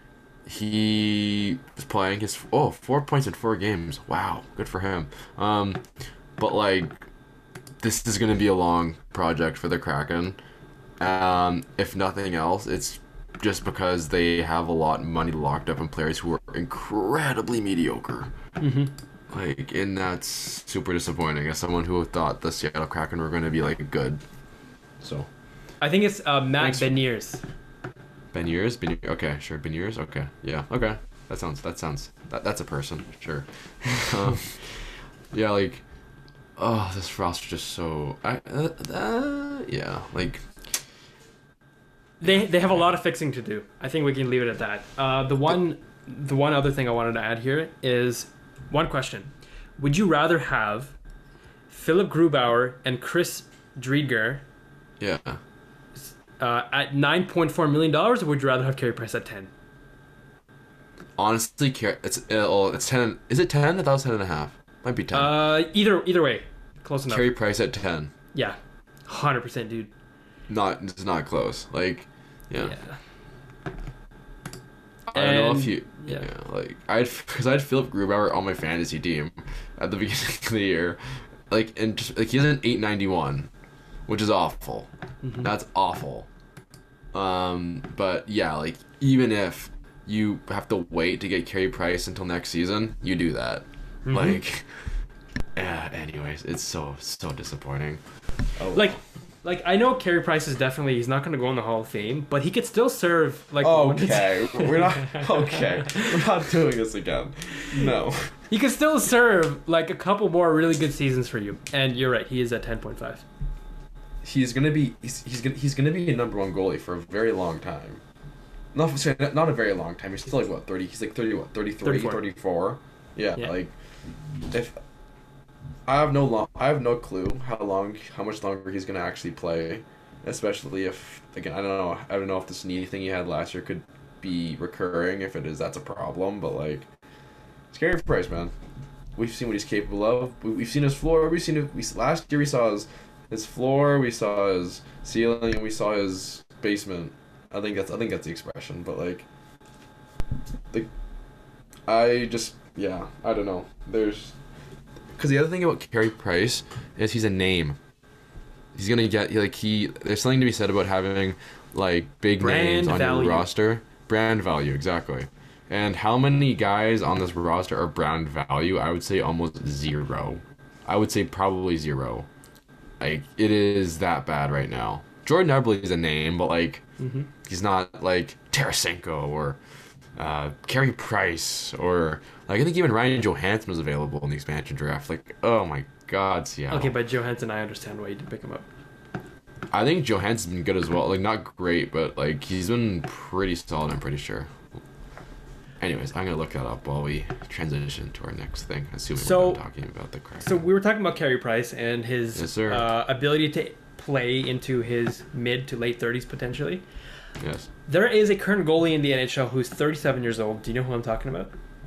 he is playing his oh four points in four games. Wow, good for him. Um, but like this is gonna be a long project for the Kraken. Um, if nothing else, it's just because they have a lot of money locked up in players who are incredibly mediocre. Mm-hmm. Like, and that's super disappointing as someone who thought the Seattle Kraken were going to be, like, good. So. I think it's uh, Matt Thanks. Beniers. Beniers? Beniers? Okay, sure. Beniers? Okay. Yeah, okay. That sounds, that sounds, that, that's a person. Sure. um, yeah, like, oh, this roster just so, I, uh, uh, yeah, like. They they have a lot of fixing to do. I think we can leave it at that. Uh, the one the one other thing I wanted to add here is one question: would you rather have Philip Grubauer and Chris Driedger Yeah. uh, at nine point four million dollars, or would you rather have Carey Price at ten? Honestly, Car- it's uh, oh, it's ten. Is it ten? I thought it was ten and a half. Might be ten. Uh, either either way, close enough. Carey Price at ten. Yeah, hundred percent, dude. Not, it's not close. Like, yeah. Yeah. I don't know And- if you, yeah. yeah, like I had because I had Philip Grubauer on my fantasy team at the beginning of the year, like and just like he's an eight ninety one, which is awful. Mhm. That's awful. Um, but yeah, like even if you have to wait to get Carey Price until next season, you do that. Mhm. Like, yeah. Anyways, it's so so disappointing. Oh. Like, like I know Carey Price is definitely he's not going to go in the Hall of Fame, but he could still serve like one to Okay, we're not okay. We're not doing this again. No. He could still serve like a couple more really good seasons for you. And you're right, he is at ten point five. He's gonna be he's, he's gonna he's gonna be a number one goalie for a very long time. Not sorry, not not a very long time. He's still like what thirty. He's like thirty what thirty-three, thirty-four. thirty-four. Yeah, Yeah. like if I have no long I have no clue how long how much longer he's gonna actually play, especially if again I don't know I don't know if this knee thing he had last year could be recurring. If it is, that's a problem. But like, it's Carey Price, man. We've seen what he's capable of. We, we've seen his floor. We've seen it. We last year we saw his his floor. We saw his ceiling, and we saw his basement. I think that's I think that's the expression. But like, like, I just yeah I don't know. There's because the other thing about Carey Price is he's a name. He's gonna get like he. There's something to be said about having like big Brand names on value. your roster. Brand value, exactly. And how many guys on this roster are brand value? I would say almost zero. I would say probably zero. Like it is that bad right now. Jordan Eberle is a name, but like Mm-hmm. he's not like Tarasenko or uh, Carey Price or like I think even Ryan Johansson was available in the expansion draft. Like oh my God, Seattle. Okay, but Johansson, I understand why you did pick him up. I think Johansson's been good as well. Like not great, but like he's been pretty solid. I'm pretty sure. Anyways, I'm gonna look that up while we transition to our next thing. Assuming So- we're done talking about the Kraken. So we were talking about Carey Price and his Yes, sir. uh, ability to play into his mid to late thirties potentially. Yes. There is a current goalie in the N H L who's thirty-seven years old. Do you know who I'm talking about?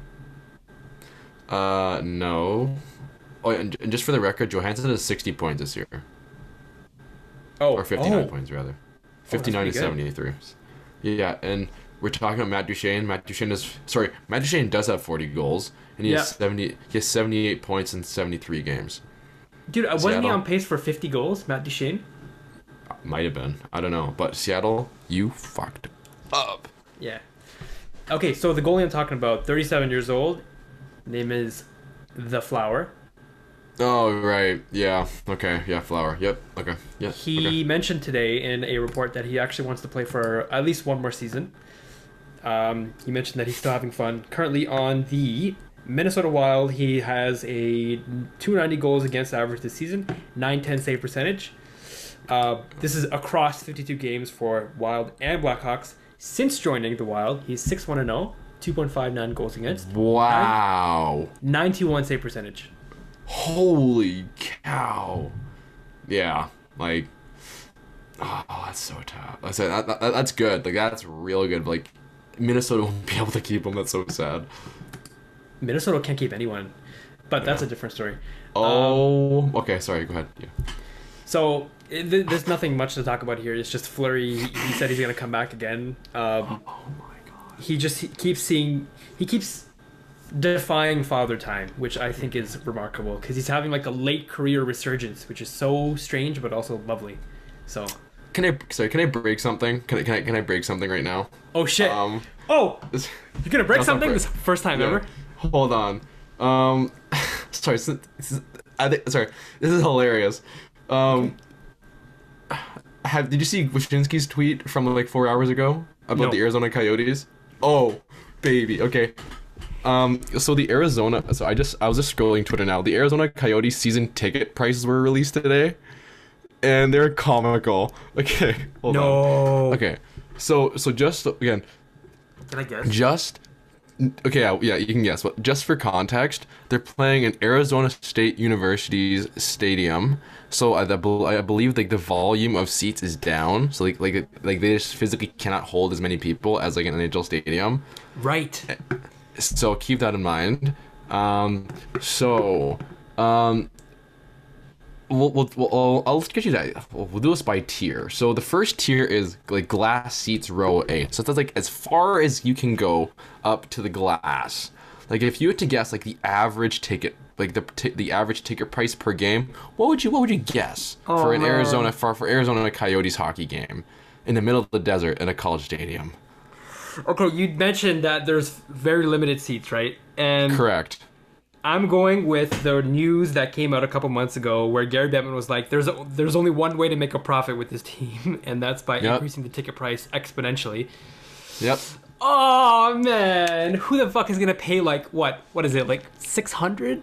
Uh, no. Oh, and, and just for the record, Johansson has sixty points this year, Oh, or fifty-nine oh. points rather. Fifty-nine to pretty good. seventy-three. Yeah, and we're talking about Matt Duchene. Matt Duchene is sorry. Matt Duchene does have forty goals, and he Yeah. has seventy. He has seventy-eight points in seventy-three games. Dude, uh, wasn't he Seattle. on pace for fifty goals, Matt Duchene? Might have been. I don't know. But Seattle, you fucked up. Yeah. Okay, so the goalie I'm talking about, thirty-seven years old, name is The Flower. Oh, right. Yeah. Okay. Yeah, Flower. Yep. Okay. Yeah. He okay. mentioned today in a report that he actually wants to play for at least one more season. Um, he mentioned that he's still having fun. Currently on the Minnesota Wild, he has a two ninety goals against average this season, nine ten save percentage. Uh, this is across fifty-two games for Wild and Blackhawks. Since joining the Wild, he's six one and oh, two point five nine goals against, Wow. ninety-one save percentage. Holy cow. Yeah. Like, oh, that's so tough. I said that, that, that's good. Like, that's real good. Like, Minnesota won't be able to keep him. That's so sad. Minnesota can't keep anyone, but that's a different story. Oh, Um, okay. Sorry. Go ahead. Yeah. so it, th- there's nothing much to talk about here. It's just Fleury. He, he said he's gonna come back again. Um, Oh my god. he just he keeps seeing. He keeps defying father time, which I think is remarkable because he's having like a late career resurgence, which is so strange but also lovely. So, Can I sorry? Can I break something? Can I can I, can I break something right now? oh shit! Um. oh, This, you're gonna break that's not something? break. This first time yeah. ever? Hold on. Um. Sorry. This is, I think. Sorry. This is hilarious. Um. Have did you see Wyshynski's tweet from like four hours ago about No. the Arizona Coyotes? Oh, baby. Okay. Um. So the Arizona. So I just I was just scrolling Twitter now. The Arizona Coyotes season ticket prices were released today, and they're comical. Okay. Hold on. No. Okay. So so just again, Can I guess? just okay, yeah, yeah, you can guess. But just for context, they're playing in Arizona State University's stadium. So I, I bel- I believe like the volume of seats is down. So like like like they just physically cannot hold as many people as like an N H L stadium. Right. So keep that in mind. Um, so um. We'll, we'll, we'll, I'll, I'll get you that. We'll, we'll do this by tier. So the first tier is like glass seats row A. So that's like as far as you can go up to the glass. Like if you had to guess like the average ticket, like the t- the average ticket price per game, what would you what would you guess Oh, for an man. Arizona for for Arizona Coyotes hockey game in the middle of the desert in a college stadium? Okay, you mentioned that there's very limited seats, right? And Correct. I'm going with the news that came out a couple months ago where Gary Bettman was like, there's a, there's only one way to make a profit with this team, and that's by Yep. increasing the ticket price exponentially. Yep. Oh, man. Who the fuck is going to pay, like, what? What is it, like six hundred?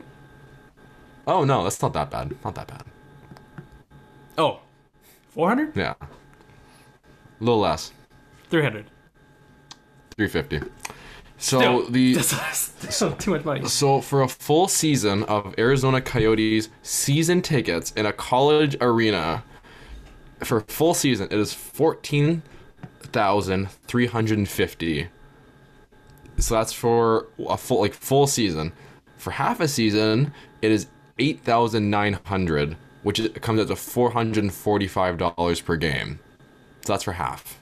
Oh no, that's not that bad. Not that bad. Oh, four hundred? Yeah. A little less. three hundred. three fifty. So Still, the that's still too much money. So for a full season of Arizona Coyotes season tickets in a college arena, for a full season, it is fourteen thousand three hundred and fifty. So that's for a full like full season. For half a season, it is eight thousand nine hundred, which is, comes out to four hundred and forty-five dollars per game. So that's for half.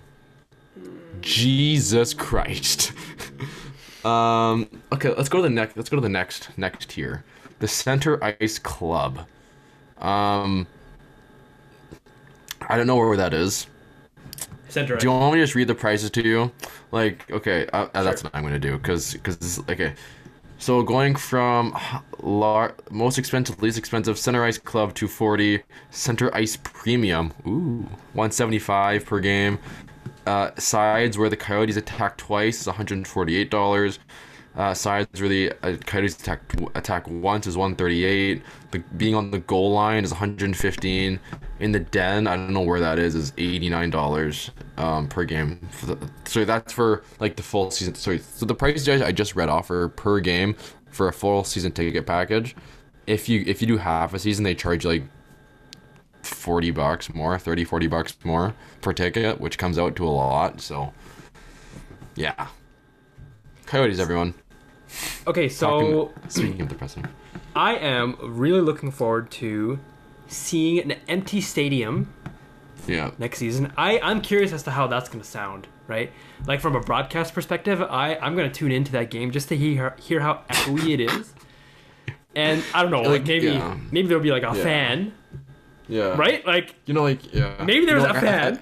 Jesus Christ. um. Okay, let's go to the next. Let's go to the next next tier, the Center Ice Club. Um. I don't know where that is. Center. Do you want me to just read the prices to you? Like, okay, uh, uh, that's what I'm gonna do, cause, cause, okay. So going from lar- most expensive, least expensive, Center Ice Club two forty, Center Ice Premium, ooh, one seventy-five per game. Uh, sides where the Coyotes attack twice is one hundred forty-eight dollars. Uh, sides where the uh, Coyotes attack attack once is one hundred thirty-eight dollars. The being on the goal line is one hundred fifteen dollars. In the den, I don't know where that is, is eighty-nine dollars um, per game. For the, so that's for like the full season. Sorry, so the prices I just read off are per game for a full season ticket package. If you if you do half a season, they charge you like forty bucks more, thirty, forty bucks more per ticket, which comes out to a lot. So yeah, Coyotes, everyone. Okay, so Talking, speaking of depressing, I am really looking forward to seeing an empty stadium yeah, next season. I, I'm curious as to how that's going to sound, right? Like from a broadcast perspective, I, I'm going to tune into that game just to hear hear how echoey it is. And I don't know, like, Like, maybe yeah. maybe there'll be like a Yeah. fan, yeah, right? Like You know, like yeah, maybe there's you know, a like, I-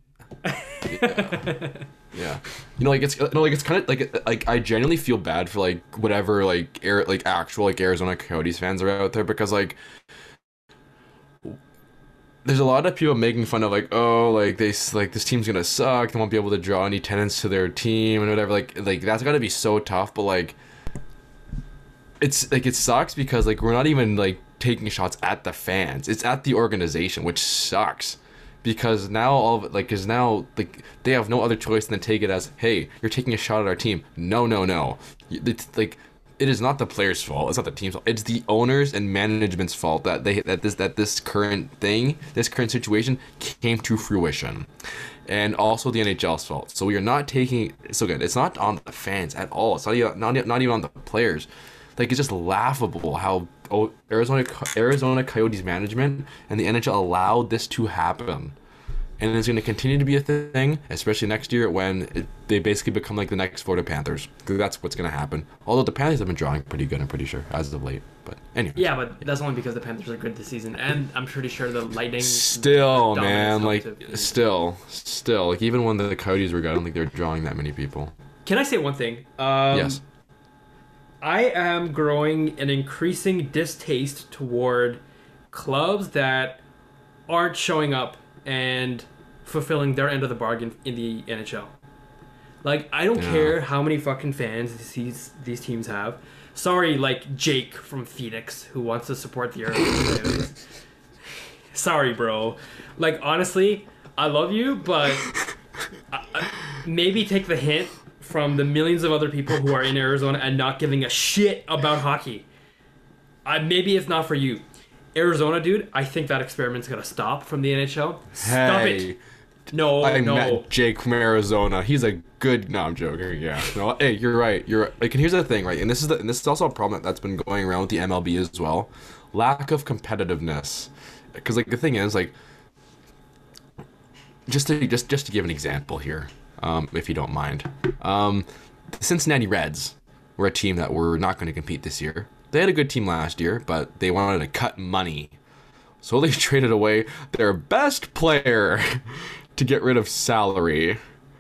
fan. yeah. Yeah, you know, like it's you know, like it's kind of like like I genuinely feel bad for like whatever like air like actual like Arizona Coyotes fans are out there because like there's a lot of people making fun of like oh like they s- like this team's gonna suck, they won't be able to draw any attendance to their team and whatever, like like that's gotta be so tough, but like it's like it sucks because like we're not even like taking shots at the fans, it's at the organization, which sucks. Because now all of it, like, is now, like, they have no other choice than to take it as, hey, you're taking a shot at our team. No, no, no. It's, like, it is not the players' fault. It's not the team's fault. It's the owners and management's fault that they that this that this current thing, this current situation came to fruition. And also the N H L's fault. So we are not taking, so good, it's not on the fans at all. It's not even, not, not even on the players. Like, it's just laughable how oh, Arizona Arizona Coyotes management and the N H L allowed this to happen. And it's going to continue to be a thing, especially next year when it, they basically become like the next Florida Panthers. That's what's going to happen. Although the Panthers have been drawing pretty good, I'm pretty sure, as of late. But anyway. Yeah, but yeah. That's only because the Panthers are good this season. And I'm pretty sure the Lightning... Still, man. Like, to, still. Still. Like, even when the Coyotes were good, I don't think they were drawing that many people. Can I say one thing? Um, yes. I am growing an increasing distaste toward clubs that aren't showing up and fulfilling their end of the bargain in the N H L. Like, I don't yeah. care how many fucking fans these these teams have. Sorry, like Jake from Phoenix who wants to support the Arizona Coyotes. Sorry, bro. Like, honestly, I love you, but I, I, maybe take the hint from the millions of other people who are in Arizona and not giving a shit about hockey. I, maybe it's not for you. Arizona, dude, I think that experiment's gonna stop from the N H L. Stop hey, it. No, I no. met Jake from Arizona. He's a good. No, I'm joking. Yeah. No. Hey, you're right. You're right. Like, and here's the thing, right? And this is the. And this is also a problem that's been going around with the M L B as well. Lack of competitiveness. Because like the thing is, like, just to just just to give an example here, um, if you don't mind, um, the Cincinnati Reds were a team that were not going to compete this year. They had a good team last year, but they wanted to cut money. So they traded away their best player to get rid of salary.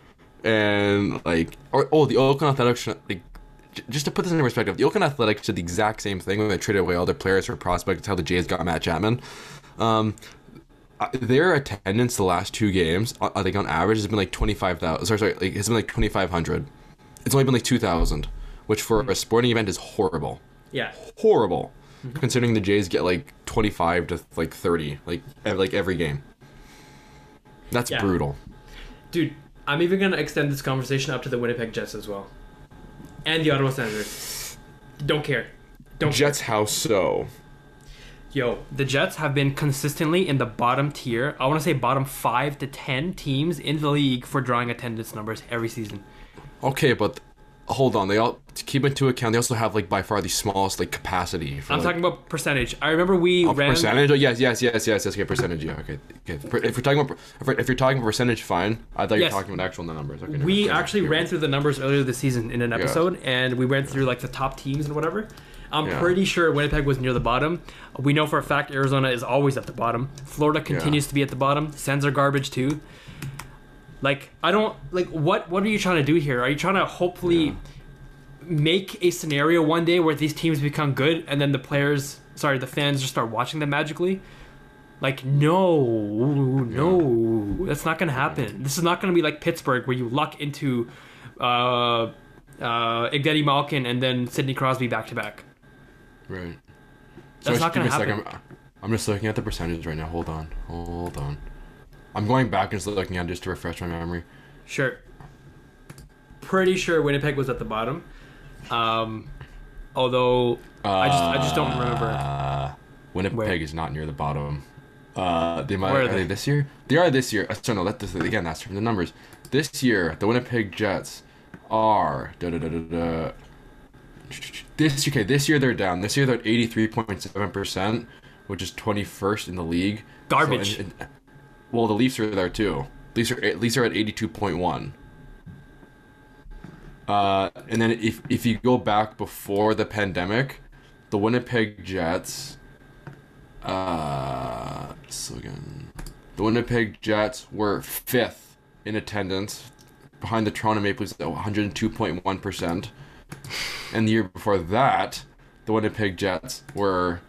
And, like, or, oh, the Oakland Athletics, like, j- just to put this into perspective, the Oakland Athletics did the exact same thing when they traded away all their players for prospects. That's how the Jays got Matt Chapman. Um, their attendance the last two games, I think on average, has been like twenty-five thousand. Sorry, sorry, like, it's been like twenty-five hundred. It's only been like two thousand, which for a sporting event is horrible. Yeah. Horrible. Mm-hmm. Considering the Jays get like twenty-five to like thirty, like like every game. That's yeah. brutal. Dude, I'm even going to extend this conversation up to the Winnipeg Jets as well. And the Ottawa Senators. Don't care. Don't Jets, care. How so? Yo, the Jets have been consistently in the bottom tier. I want to say bottom five to ten teams in the league for drawing attendance numbers every season. Okay, but hold on. They all to keep into account. They also have like by far the smallest like capacity. For, I'm like, talking about percentage. I remember we oh, ran percentage. Oh, yes, yes, yes, yes, yes. Okay, percentage. Yeah, okay. Okay. If we're talking about if, we're, if you're talking about percentage, fine. I thought yes. you were talking about actual numbers. Okay. We no, actually ran through the numbers earlier this season in an episode, yeah. and we went through like the top teams and whatever. I'm yeah. pretty sure Winnipeg was near the bottom. We know for a fact Arizona is always at the bottom. Florida continues yeah. to be at the bottom. Sens are garbage too. Like, I don't like what what are you trying to do here? Are you trying to hopefully yeah. make a scenario one day where these teams become good and then the players, sorry, the fans just start watching them magically? Like, no, no, yeah. that's not gonna happen. This is not gonna be like Pittsburgh where you luck into uh, uh, Evgeny Malkin and then Sidney Crosby back to back. Right. That's so not gonna happen. I'm, I'm just looking at the percentage right now. Hold on, hold on. I'm going back and just looking at it just to refresh my memory. Sure. Pretty sure Winnipeg was at the bottom. Um, although uh, I just I just don't remember. Uh, Winnipeg Where? is not near the bottom. Uh, they might Where are, are they? they this year? They are this year. Uh, so no, let this again. That's from the numbers. This year, the Winnipeg Jets are da da da da da. This okay. This year they're down. This year they're at eighty-three point seven percent, which is twenty-first in the league. Garbage. So, and, and, well, the Leafs are there too. Leafs are Leafs are at eighty-two point one. Uh, and then if if you go back before the pandemic, the Winnipeg Jets. Uh, so again, the Winnipeg Jets were fifth in attendance, behind the Toronto Maple Leafs at one hundred two point one percent. And the year before that, the Winnipeg Jets were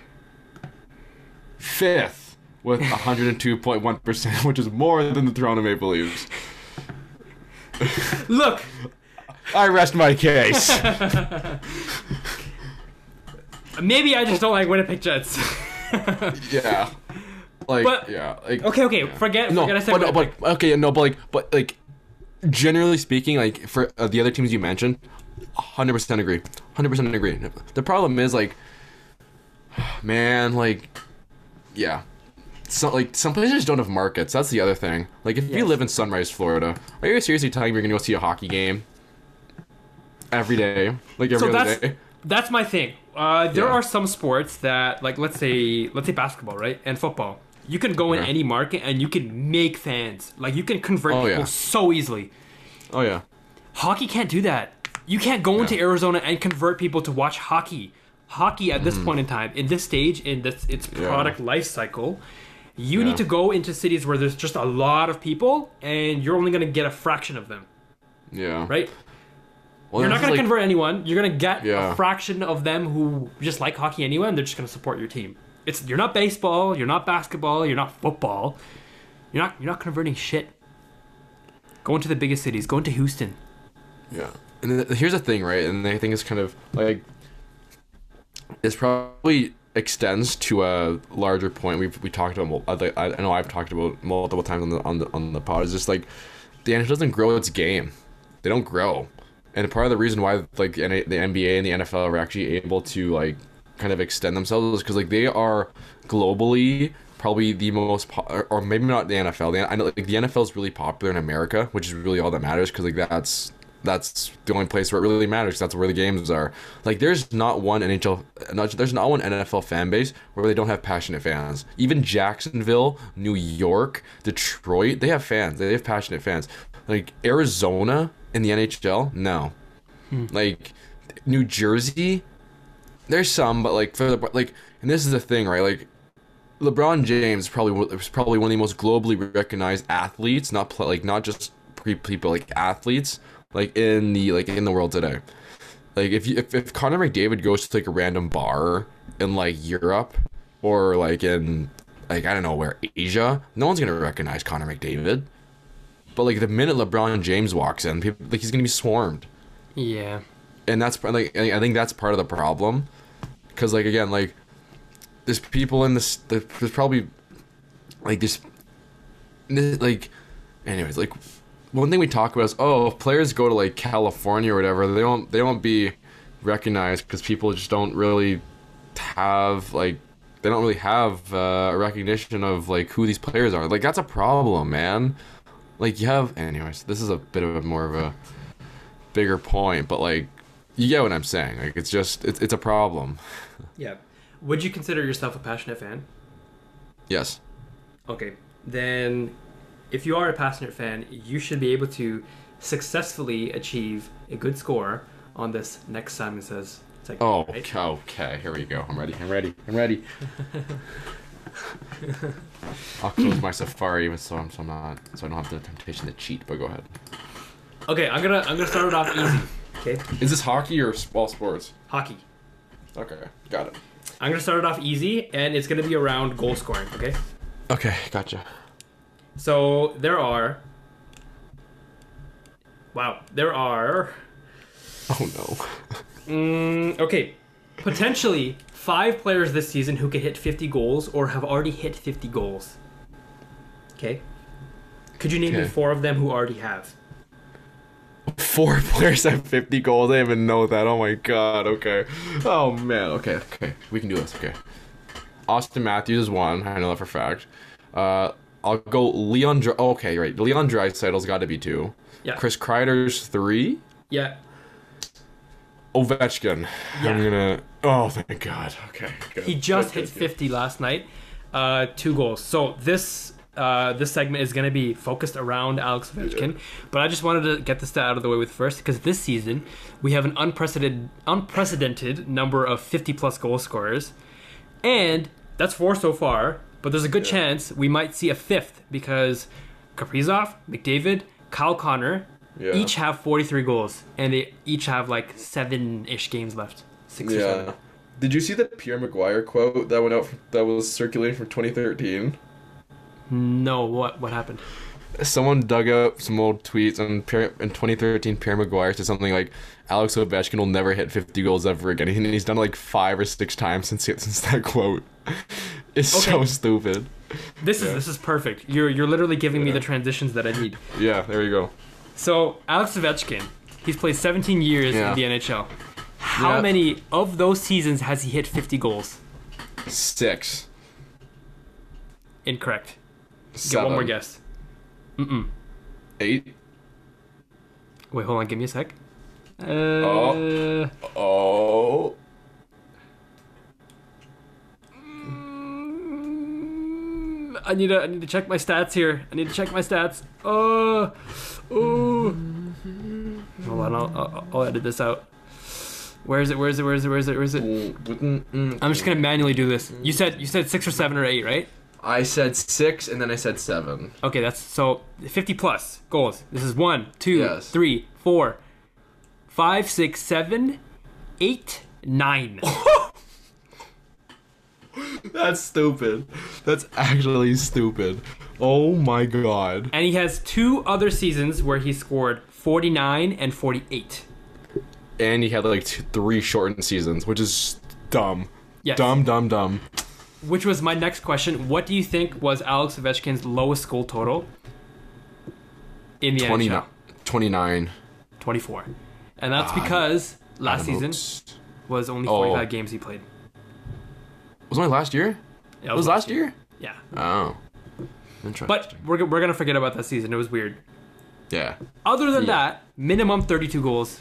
fifth with one hundred two point one percent, which is more than the Toronto Maple Leafs. Look, I rest my case. Maybe I just don't like Winnipeg Jets. yeah. Like, but, yeah. Like, okay, okay, yeah. forget, no, forget I said but, no, Winnipeg. but, okay, no, but like, but like, generally speaking, like, for uh, the other teams you mentioned, one hundred percent agree. one hundred percent agree. The problem is, like, man, like, yeah. So, like, some places don't have markets. That's the other thing. Like, if yes. you live in Sunrise, Florida, are you seriously telling me you're going to go see a hockey game? every day, like every So other that's day. that's my thing. Uh, there Yeah. are some sports that, like, let's say let's say basketball, right, and football. You can go in Okay. any market and you can make fans. Like, you can convert Oh, people yeah. so easily. Oh yeah. Hockey can't do that. You can't go into Yeah. Arizona and convert people to watch hockey. Hockey at this Mm-hmm. point in time, in this stage, in this its Yeah. product life cycle, you Yeah. need to go into cities where there's just a lot of people, and you're only gonna get a fraction of them, Yeah. right? Well, You're this not is gonna like- convert anyone. You're gonna get Yeah. a fraction of them who just like hockey anyway, and they're just gonna support your team. It's you're not baseball, you're not basketball, you're not football. You're not you're not converting shit. Go into the biggest cities. Go into Houston. Yeah, and th- here's the thing, right? And I think it's kind of like this probably extends to a larger point we've we talked about. mul- I, I know I've talked about multiple times on the on the on the pod. It's just like the N F L doesn't grow its game. They don't grow, and part of the reason why like the N- the N B A and the N F L are actually able to like kind of extend themselves is because like they are globally probably the most po- or, or maybe not the N F L. The, I know like the N F L is really popular in America, which is really all that matters because like that's that's the only place where it really matters. 'Cause that's where the games are. Like there's not one N H L, not, there's not one N F L fan base where they don't have passionate fans. Even Jacksonville, New York, Detroit, they have fans. They have passionate fans. Like Arizona in the N H L, no. Like New Jersey, there's some, but like for the like, and this is the thing, right? Like LeBron James probably was probably one of the most globally recognized athletes, not pl- like not just pre- people like athletes, like in the like in the world today. Like if you if, if Connor McDavid goes to like a random bar in like Europe or like in like I don't know where Asia, no one's gonna recognize Connor McDavid. But like the minute LeBron James walks in, people like he's gonna be swarmed. Yeah. And that's like I think that's part of the problem, because like again like there's people in this there's probably like this like anyways like one thing we talk about is oh if players go to like California or whatever they don't they won't be recognized because people just don't really have like they don't really have uh, a recognition of like who these players are. Like that's a problem, man. Like you have anyways this is a bit of a more of a bigger point, but like you get what I'm saying. Like it's just it's it's a problem. Yeah. Would you consider yourself a passionate fan? Yes. Okay. Then, if you are a passionate fan, you should be able to successfully achieve a good score on this next Simon Says segment. Oh, right? okay, okay. Here we go. I'm ready. I'm ready. I'm ready. I'll close my Safari, even so I'm so I'm not so I don't have the temptation to cheat. But go ahead. Okay, I'm gonna I'm gonna start it off easy. Okay. Is this hockey or all sports? Hockey. Okay, got it. I'm gonna start it off easy, and it's gonna be around goal scoring. Okay. Okay, gotcha. So there are. Wow, there are. Oh no. Mm, okay, potentially five players this season who can hit fifty goals or have already hit fifty goals. Okay. Could you name me Okay. four of them who already have? Four players have fifty goals. I didn't even know that. Oh my god. Okay. Oh man. Okay. Okay. We can do this. Okay. Austin Matthews is one. I know that for a fact. Uh, I'll go Leon. Dr- oh, okay, right. Leon Draisaitl's got to be two. Yeah. Chris Kreider's three. Yeah. Ovechkin. Yeah. I'm gonna. Oh, thank God. Okay. Good. He just Good, hit good, good. fifty last night. Uh, two goals. So this uh, this segment is going to be focused around Alex Ovechkin. But I just wanted to get this out of the way with first because this season we have an unprecedented unprecedented number of fifty plus goal scorers, and that's four so far. But there's a good Yeah. chance we might see a fifth because Kaprizov, McDavid, Kyle Connor Yeah. each have forty-three goals, and they each have like seven-ish games left. Six or Yeah. seven. Did you see the Pierre Maguire quote that went out from, that was circulating from twenty thirteen? No, what what happened? Someone dug up some old tweets on Pierre, in twenty thirteen. Pierre Maguire said something like, "Alex Ovechkin will never hit fifty goals ever again," and he's done it like five or six times since since that quote. It's so Okay. stupid. This is Yeah. this is perfect. You're you're literally giving me Yeah. the transitions that I need. Yeah, there you go. So Alex Ovechkin, he's played seventeen years Yeah. in the N H L. How Yeah. many of those seasons has he hit fifty goals? Six. Incorrect. Get Seven. one more guess. Mm-mm. Eight. Wait, hold on. Give me a sec. Uh, Oh. Oh. mm, I need to I need to check my stats here. I need to check my stats. Oh, oh. Hold on, I'll, I'll I'll edit this out. Where is it? Where is it? Where is it? Where is it? Where is it? I'm just gonna manually do this. You said you said six or seven or eight, right? I said six and then I said seven. Okay, that's so fifty plus goals. This is one, two, Yes. three, four, five, six, seven, eight, nine. That's stupid. That's actually stupid. Oh my god. And he has two other seasons where he scored forty-nine and forty-eight. And he had like two, three shortened seasons, which is dumb. Yes. Dumb, dumb, dumb. Which was my next question. What do you think was Alex Ovechkin's lowest goal total in the twenty-nine. N H L? twenty-nine. twenty-four. And that's Ah, because last Adam season Oates. was only Oh. forty-five games he played. Was it only last year? Yeah, It was last year? Yeah. Oh. Interesting. But we're, we're going to forget about that season. It was weird. yeah. Other than Yeah. that, minimum thirty-two goals.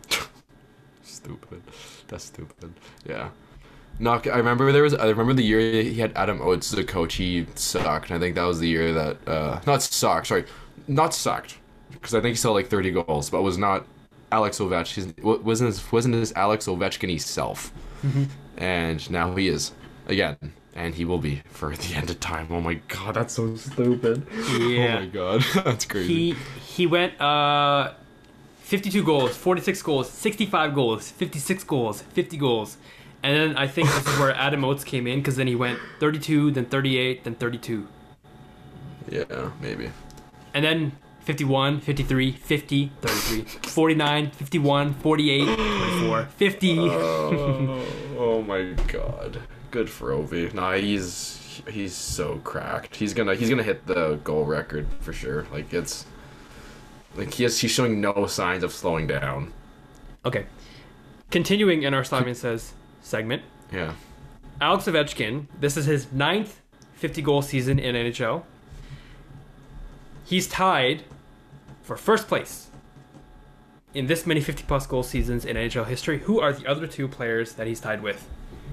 Stupid. That's stupid. Yeah. No, I remember there was. I remember the year he had Adam Oates as a coach. He sucked. And I think that was the year that uh, not sucked. Sorry, not sucked. Because I think he saw like thirty goals, but was not Alex Ovechkin. Wasn't his, wasn't his Alex Ovechkin self. Mm-hmm. And now he is again, and he will be for the end of time. Oh my god, that's so stupid. Yeah. Oh my god, that's crazy. He he went uh, fifty-two goals, forty-six goals, sixty-five goals, fifty-six goals, fifty goals. And then I think this is where Adam Oates came in, because then he went thirty-two, then thirty-eight, then thirty-two. Yeah, maybe. And then fifty-one, fifty-three, fifty, thirty-three, forty-nine, fifty-one, forty-eight, twenty-four, fifty. Oh, oh my god. Good for Ovi. Nah, he's he's so cracked. He's gonna he's gonna hit the goal record for sure. Like it's like he has he's showing no signs of slowing down. Okay. Continuing in our Slavin Says segment, Yeah. Alex Ovechkin, this is his ninth fifty-goal season in N H L. He's tied for first place in this many fifty-plus goal seasons in N H L history. Who are the other two players that he's tied with?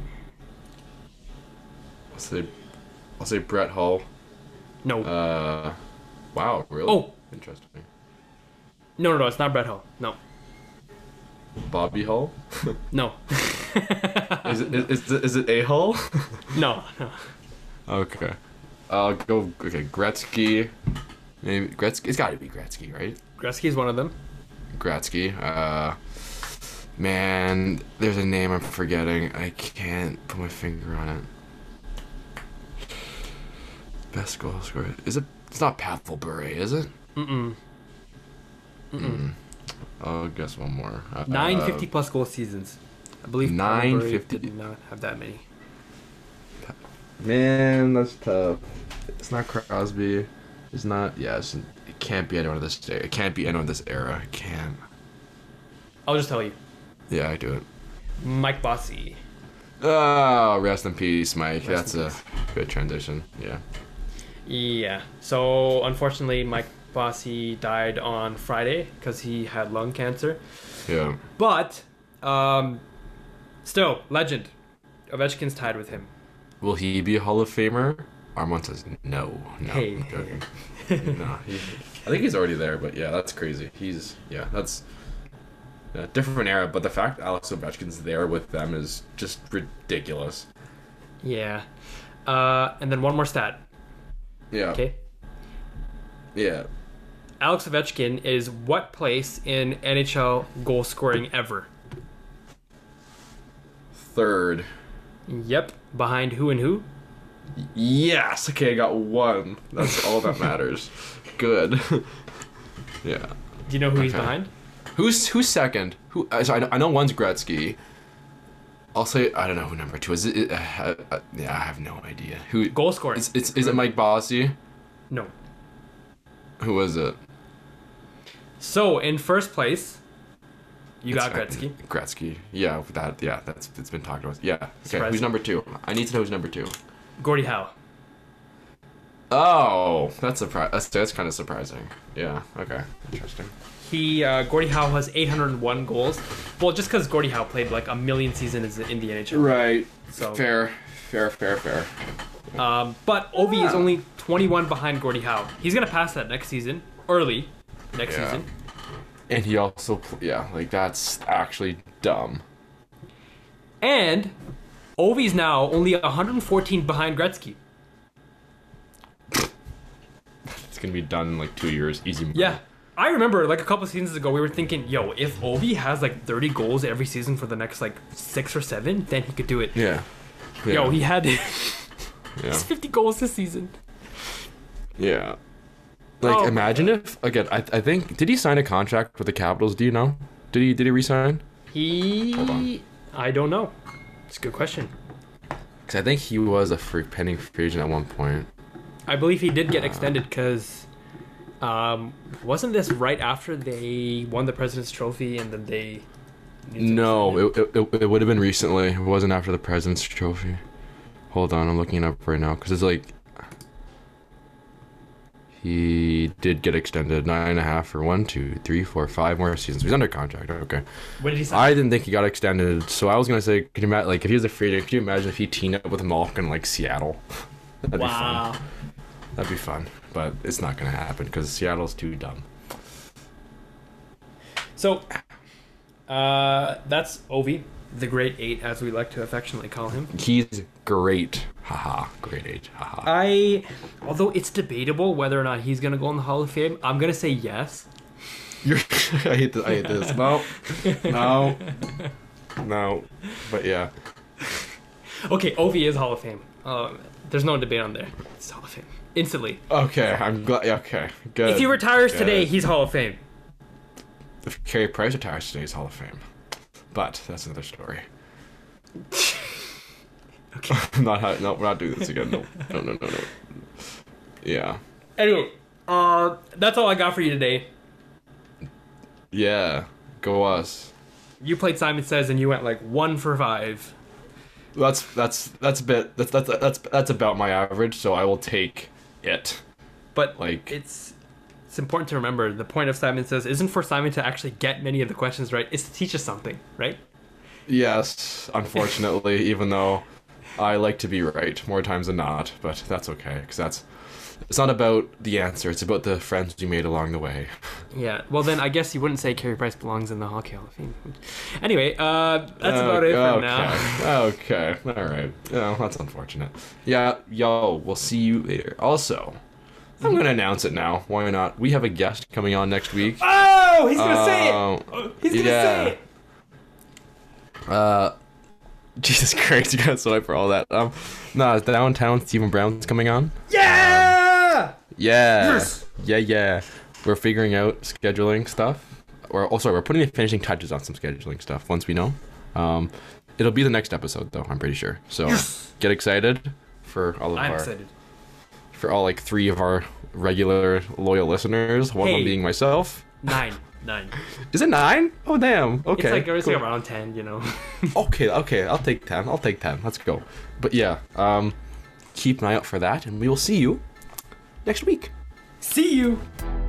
I'll say I'll say Brett Hull. No. Uh wow, really? Oh. Interesting. No, no, no, it's not Brett Hull. No. Bobby Hull? No. is it is, is it, is it A Hull? No, no. Okay. I'll go okay, Gretzky. Maybe Gretzky it's gotta be Gretzky, right? Gretzky's one of them. Gretzky. Uh, man, there's a name I'm forgetting. I can't put my finger on it. Best goal scorer. Is it? It's not Pavel Bure, is it? Mm-mm. Mm-mm. Mm. I'll guess one more. Uh, Nine fifty-plus goal seasons. I believe Nine Pavel Bure fifty. did not have that many. Man, that's tough. It's not Crosby. It's not. Yeah, it's, it can't be anyone of this day. It can't be anyone of this era. It can't. I'll just tell you. Yeah, I do it. Mike Bossy. Oh, rest in peace, Mike. Rest That's in a peace. good transition. Yeah. Yeah. So, unfortunately, Mike Bossy died on Friday because he had lung cancer. Yeah. But, um, still, legend. Ovechkin's tied with him. Will he be a Hall of Famer? Armand says no. No. Hey. I'm joking. no. He, I think he's already there, but yeah, that's crazy. He's yeah, that's yeah, different era. But the fact Alex Ovechkin's there with them is just ridiculous. Yeah. Uh, and then one more stat. Yeah. Okay. Yeah. Alex Ovechkin is what place in N H L goal scoring ever? Third. Yep. Behind who and who? Yes. Okay, I got one. That's all that matters. Good. yeah. Do you know who he's Okay. behind? Who's who's second? Who? uh, So I know, I know one's Gretzky. I'll say I don't know who number two is. It, uh, uh, yeah, I have no idea. Who? Goal scoring. It's, it's is it Mike Bossy? No. Who was it? So, in first place, you It's- got Gretzky. Gretzky. Yeah, that. Yeah, that's it's been talked about. Yeah. Okay. Surprising. Who's number two? I need to know who's number two. Gordie Howe. Oh, that's surpri- That's that's kind of surprising. Yeah. Okay. Interesting. He uh, Gordie Howe has eight hundred one goals. Well, just because Gordie Howe played like a million seasons in the N H L. Right. So Fair. Fair. Fair. Fair. Um, but Ovi is only twenty-one behind Gordie Howe. He's gonna pass that next season, early next Yeah. season. And he also, pl- yeah, like that's actually dumb. And Ovi's now only one hundred fourteen behind Gretzky. It's gonna be done in like two years, easy. Money. Yeah. I remember like a couple seasons ago we were thinking, yo, if Ovi has like thirty goals every season for the next like six or seven, then he could do it. Yeah. yeah. Yo, he had Yeah. he's fifty goals this season. Yeah. Like, Oh, imagine if again. I I think did he sign a contract with the Capitals? Do you know? Did he did he resign? He on. I don't know. It's a good question. Because I think he was a free pending free agent at one point. I believe he did get extended because um, wasn't this right after they won the President's Trophy and then they needed to No, extend it, it, it would have been recently. It wasn't after the President's Trophy. Hold on, I'm looking it up right now because it's like he did get extended nine and a half for one, two, three, four, five more seasons. He's under contract. Okay. What did he say? I didn't think he got extended, so I was gonna say, could you imagine, like, if he was a free agent, could you imagine if he teamed up with Malkin like Seattle? That'd wow. be fun. That'd be fun, but it's not gonna happen because Seattle's too dumb. So, uh, that's Ovi, the Great Eight, as we like to affectionately call him. He's great. Haha, great age. Haha. I, although it's debatable whether or not he's gonna go in the Hall of Fame, I'm gonna say yes. You're, I hate this. I hate this. No, no, no. But yeah, Okay, Ovi is Hall of Fame. Um, there's no debate on there. It's Hall of Fame instantly. okay. I'm glad. Okay, good. If he retires good. today, he's Hall of Fame. If Carey Price retires today, he's Hall of Fame. But that's another story. Okay. I'm not. ha- No, we're not doing this again. No, no, no, no, no. Yeah. Anyway, uh, that's all I got for you today. Yeah. Go us. You played Simon Says and you went like one for five. That's that's that's a bit. That's that's that's that's about my average. So I will take it. But Like- it's it's important to remember the point of Simon Says isn't for Simon to actually get many of the questions right. It's to teach us something, right? Yes. Unfortunately, even though I like to be right more times than not, but that's okay because that's. It's not about the answer. It's about the friends you made along the way. Yeah. Well, then I guess you wouldn't say Carey Price belongs in the Hockey Hall of Fame. Anyway, uh, that's Uh, about it for okay. now. Okay. All right. Yeah, that's unfortunate. Yeah. Yo, we'll see you later. Also, I'm gonna announce it now. Why not? We have a guest coming on next week. Oh, he's gonna say it. Um, Oh, he's gonna yeah. say it. Uh, Jesus Christ, you guys sorry for all that. Um, no, downtown Stephen Brown's coming on. Yeah. Yeah. Yes! Yeah, yeah. We're figuring out scheduling stuff. Or, oh, sorry, we're putting the finishing touches on some scheduling stuff once we know. Um, it'll be the next episode, though, I'm pretty sure. So Yes! get excited for all of I'm our, excited. for all like three of our regular loyal listeners. One of Hey. them being myself. Nine, nine. Is it nine? Oh, damn. Okay. It's like it's cool. like around ten, you know. Okay, okay. I'll take ten. I'll take ten. Let's go. But yeah, um, keep an eye out for that, and we will see you next week. See you.